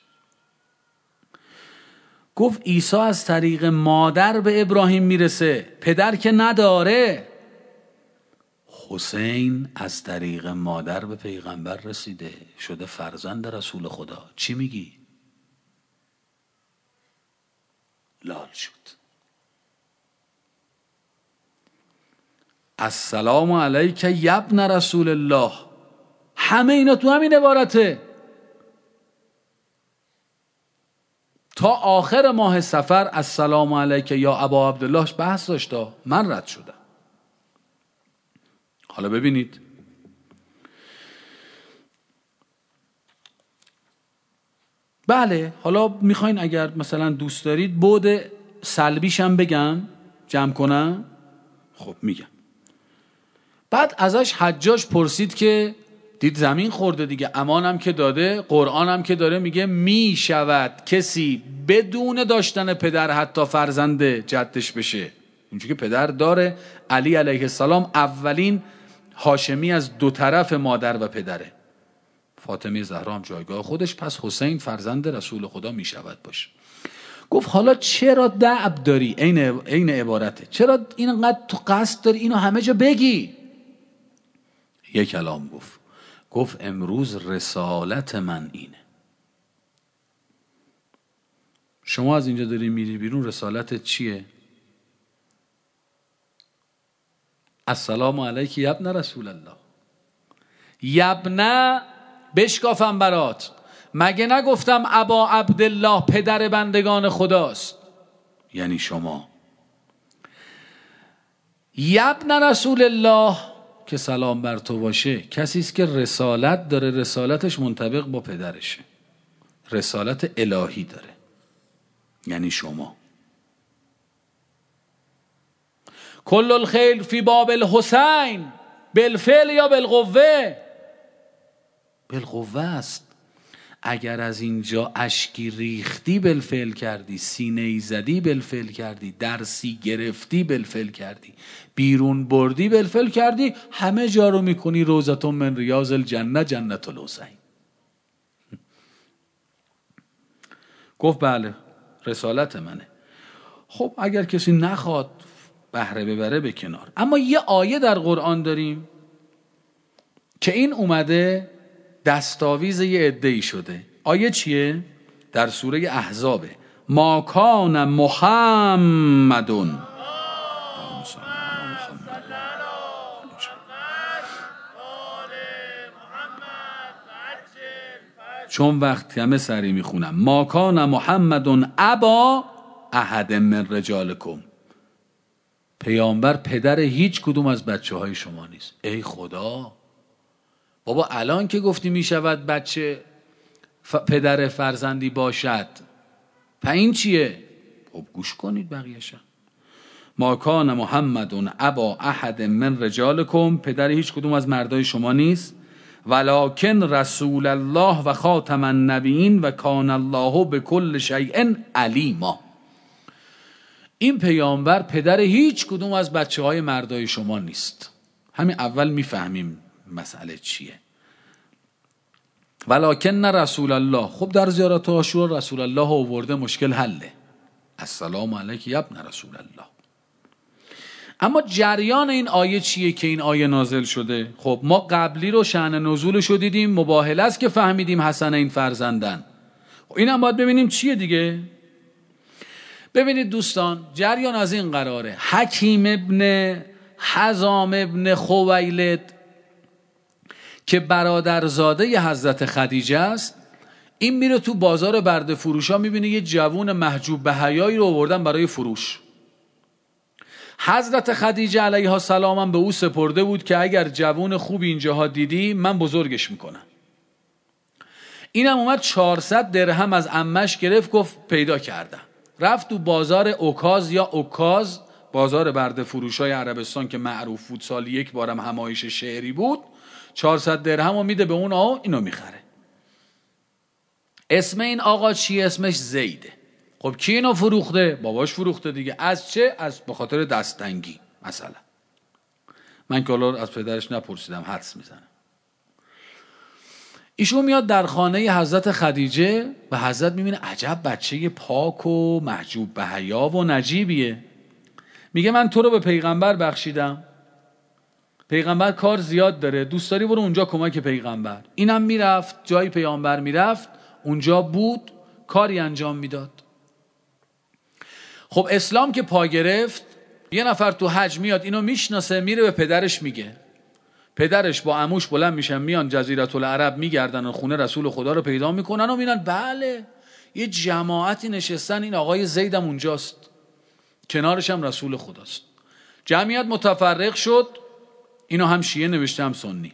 گفت عیسی از طریق مادر به ابراهیم میرسه، پدر که نداره. حسین از طریق مادر به پیغمبر رسیده، شده فرزند رسول خدا. چی میگی؟ لال شد. السلام علیک یبن رسول الله. همه اینا تو همین عبارته. تا آخر ماه صفر السلام علیک یا ابا عبدالله بحث داشته، من رد شدم. حالا ببینید بله. حالا میخواین اگر مثلا دوست دارید بود سلبیشم بگم جمع کنم؟ خب میگم. بعد ازش حجاج پرسید که دید زمین خورده دیگه، امانم که داده، قرآنم که داره، میگه میشود کسی بدون داشتن پدر حتی فرزند جدش بشه. اونجوری که پدر داره، علی علیه السلام اولین هاشمی از دو طرف مادر و پدره. فاطمه زهرا هم جایگاه خودش، پس حسین فرزند رسول خدا میشود باشه. گفت حالا چرا دعب داری؟ این این عبارته. چرا اینقدر تو قصد داری اینو همه جا بگی؟ یک کلام گفت. گفت امروز رسالت من اینه. شما از اینجا داری میری بیرون، رسالتت چیه؟ السلام علیک یبن رسول الله. یبنه بشکافم برات. مگه نگفتم ابا عبدالله پدر بندگان خداست؟ یعنی شما. یبن رسول الله که سلام بر تو باشه کسی است که رسالت داره، رسالتش منطبق با پدرشه، رسالت الهی داره، یعنی شما. کل الخیل فی باب الحسین بالفعل یا بالقوه؟ بالقوه است. اگر از اینجا اشکی ریختی بالفعل کردی، سینه ای زدی بالفعل کردی، درسی گرفتی بالفعل کردی، بیرون بردی بالفعل کردی، همه جا رو میکنی روضة من ریاض الجنه، جنت الحسین. گفت بله رسالت منه. خب اگر کسی نخواد بهره ببره به کنار. اما یه آیه در قرآن داریم که این اومده دستاویز یه عده‌ای شده. آیه چیه؟ در سوره احزابه. ما کان محمدون، چون وقت همه سری میخونم، ما کان محمدون ابا احد من رجالکم، پیامبر پدر هیچ کدوم از بچه های شما نیست. ای خدا، بابا الان که گفتی میشود بچه ف... پدر فرزندی باشد، پس این چیه؟ خب گوش کنید بقیه‌شو. ما کان محمدون ابا احد من رجالکم، پدر هیچ کدوم از مردای شما نیست، ولکن رسول الله و خاتم النبیین و کان الله بكل شیء علیما. این پیامبر پدر هیچ کدوم از بچه های مردای شما نیست. همین اول میفهمیم مسئله چیه. ولکن رسول الله. خب در زیارت عاشورا رسول الله آورده، مشکل حله. السلام علیک یا ابن رسول الله. اما جریان این آیه چیه که این آیه نازل شده؟ خب ما قبلی رو شأن نزولش رو دیدیم، مباهله است که فهمیدیم حسن این فرزندن. خب این هم باید ببینیم چیه دیگه. ببینید دوستان، جریان از این قراره. حکیم ابن حزام ابن خویلد که برادرزاده حضرت خدیجه است، این میره تو بازار برده فروشا، میبینه یه جوون محجوب به حیایی رو آوردن برای فروش. حضرت خدیجه علیها السلام هم به او سپرده بود که اگر جوون خوب اینجاها دیدی من بزرگش میکنم. اینم اومد چهارصد درهم از عمش گرفت، گفت پیدا کردم. رفت تو بازار اوکاز یا اوکاز، بازار برده فروشای عربستان که معروف بود، سال یک بارم همایش شعری بود، چهارصد درهم رو میده به اون آقا، اینو میخره. اسم این آقا چیه؟ اسمش زیده. خب کی اینو فروخته؟ باباش فروخته دیگه. از چه؟ از به خاطر دستتنگی مثلا. من که الان از پدرش نپرسیدم، حدس میزنم. ایشون میاد در خانه حضرت خدیجه و حضرت میبینه عجب بچه پاک و محجوب به حیا و نجیبیه. میگه من تو رو به پیغمبر بخشیدم، پیغمبر کار زیاد داره، دوست داری برو اونجا کمک پیغمبر. اینم میرفت جایی پیغمبر میرفت، اونجا بود، کاری انجام میداد. خب اسلام که پا گرفت، یه نفر تو حج میاد اینو میشناسه، میره به پدرش میگه. پدرش با عموش بلند میشن، میان جزیره العرب، میگردن و خونه رسول خدا رو پیدا میکنن و میرن بله یه جماعتی نشستن، این آقای زیدم اونجاست، کنارش هم رسول خداست. جمعیت متفرق شد، اینو هم شیعه نوشته هم سنی.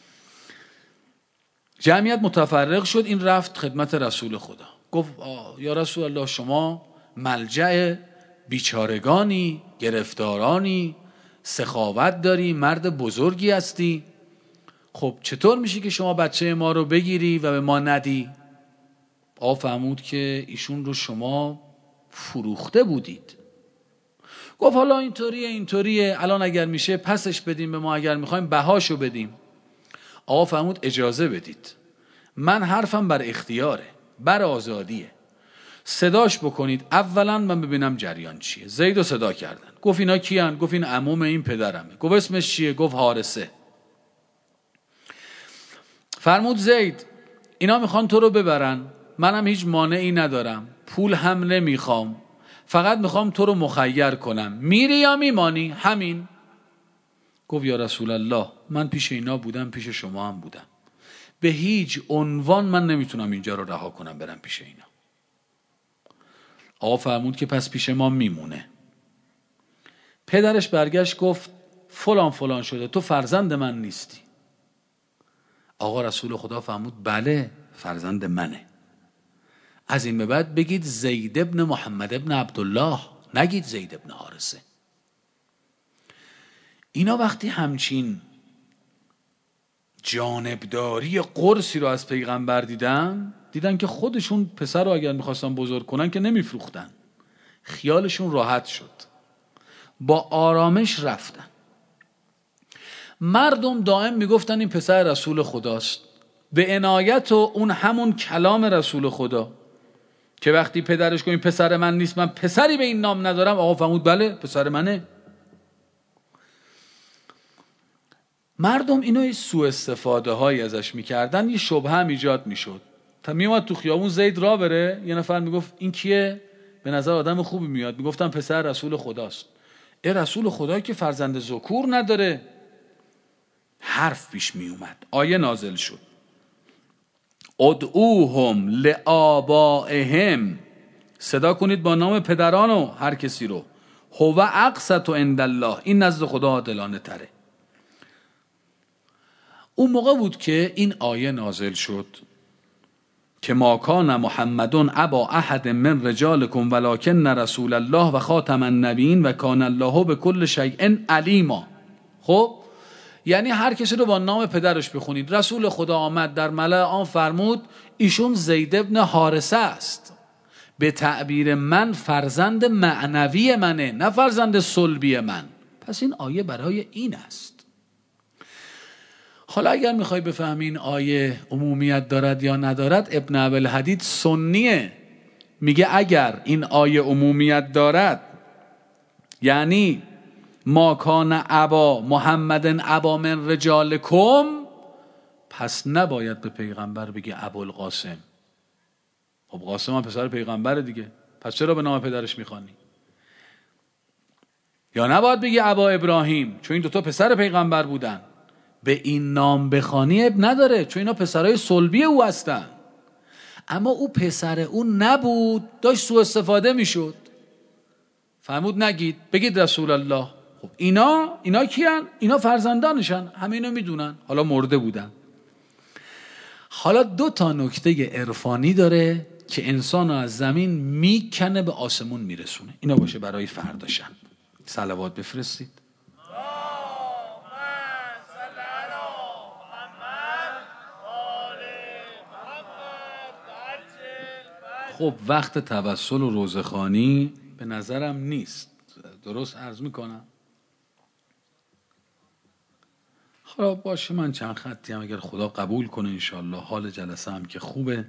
جمعیت متفرق شد، این رفت خدمت رسول خدا، گفت یا رسول الله شما ملجأ بیچارگانی، گرفتارانی، سخاوت داری، مرد بزرگی هستی، خب چطور میشه که شما بچه ما رو بگیری و به ما ندی؟ آقا فهمود که ایشون رو شما فروخته بودید. گفت حالا اینطوریه اینطوریه، الان اگر میشه پسش بدیم به ما، اگر میخوایم بهاشو بدیم. آقا فهمود اجازه بدید، من حرفم بر اختیاره، بر آزادیه، صداش بکنید اولا من ببینم جریان چیه. زیدو صدا کردن، گفت اینا کیان؟ گفت این عموم این پدرمه. گفت اسمش چیه؟ گفت حارثه. فرمود زید اینا میخوان تو رو ببرن، منم هیچ مانعی ندارم، پول هم نمیخوام، فقط میخوام تو رو مخیر کنم، میری یا میمانی؟ همین. گفت یا رسول الله من پیش اینا بودم، پیش شما هم بودم، به هیچ عنوان من نمیتونم اینجا رو رها کنم برم پیش اینا. آقا فرمود که پس پیش ما میمونه. پدرش برگشت گفت فلان فلان شده، تو فرزند من نیستی. آقا رسول خدا فرمود بله فرزند منه، از این به بعد بگید زید ابن محمد ابن عبدالله، نگید زید ابن حارثه. اینا وقتی همچین جانبداری قرصی رو از پیغمبر دیدن، دیدن که خودشون پسر رو اگر میخواستن بزرگ کنن که نمیفروختن. خیالشون راحت شد، با آرامش رفتن. مردم دائم میگفتن این پسر رسول خداست. به عنایت و اون همون کلام رسول خدا که وقتی پدرش گفت این پسر من نیست، من پسری به این نام ندارم، آقا فهمود بله پسر منه. مردم اینو سوء استفاده هایی ازش میکردن، یه شبهه هم ایجاد میشد. تا میومد تو خیابون زید را بره، یه نفر میگفت این کیه؟ به نظر آدم خوبی میاد. میگفتن پسر رسول خداست. ای رسول خدا که فرزند ذکور نداره. حرف پیش میومد. آیه نازل شد ادعوهم لآبائهم، صدا کنید با نام پدران و هر کسی رو، هو اقسط عند الله، این نزد خدا عادلانه تره. اون موقع بود که این آیه نازل شد که ما کان محمد ابا احد من رجالکم ولکن رسول الله و خاتم النبیین و کان الله بكل شیء علیما. خب یعنی هر کسی رو با نام پدرش بخونید. رسول خدا آمد در ملأ آن فرمود ایشون زید ابن حارثه است، به تعبیر من فرزند معنوی منه نه فرزند صلبی من. پس این آیه برای این است. حالا اگر میخوای بفهمی این آیه عمومیت دارد یا ندارد، ابن ابوالحدید سنیه، میگه اگر این آیه عمومیت دارد یعنی ما کان ابا محمد ابا من رجالکم، پس نباید به پیغمبر بگه ابوالقاسم. خب قاسم هم پسر پیغمبره دیگه، پس چرا به نام پدرش میخوانی؟ یا نباید بگی ابا ابراهیم، چون این دوتا پسر پیغمبر بودن. به این نام بخوانی اب نداره، چون اینا پسرای صلبی او هستن. اما او پسر او نبود، داشت سوء استفاده میشد. فرمود نگید، بگید رسول الله. خب اینا اینا کیان؟ اینا فرزندانشن، همه اینا میدونن. حالا مرده بودن. حالا دو تا نکته عرفانی داره که انسانو از زمین میکنه به آسمون میرسونه. اینا باشه برای فرداشن. صلوات بفرستید. خب وقت توسل و روزخوانی به نظرم نیست، درست عرض میکنم؟ خب باشه، من چند خطی هم اگر خدا قبول کنه انشالله. حال جلسه هم که خوبه،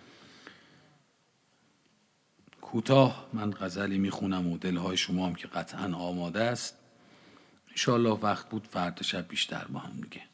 کوتاه من غزلی میخونم و دلهای شما هم که قطعا آماده است. انشالله وقت بود فردا شب بیشتر با هم دیگه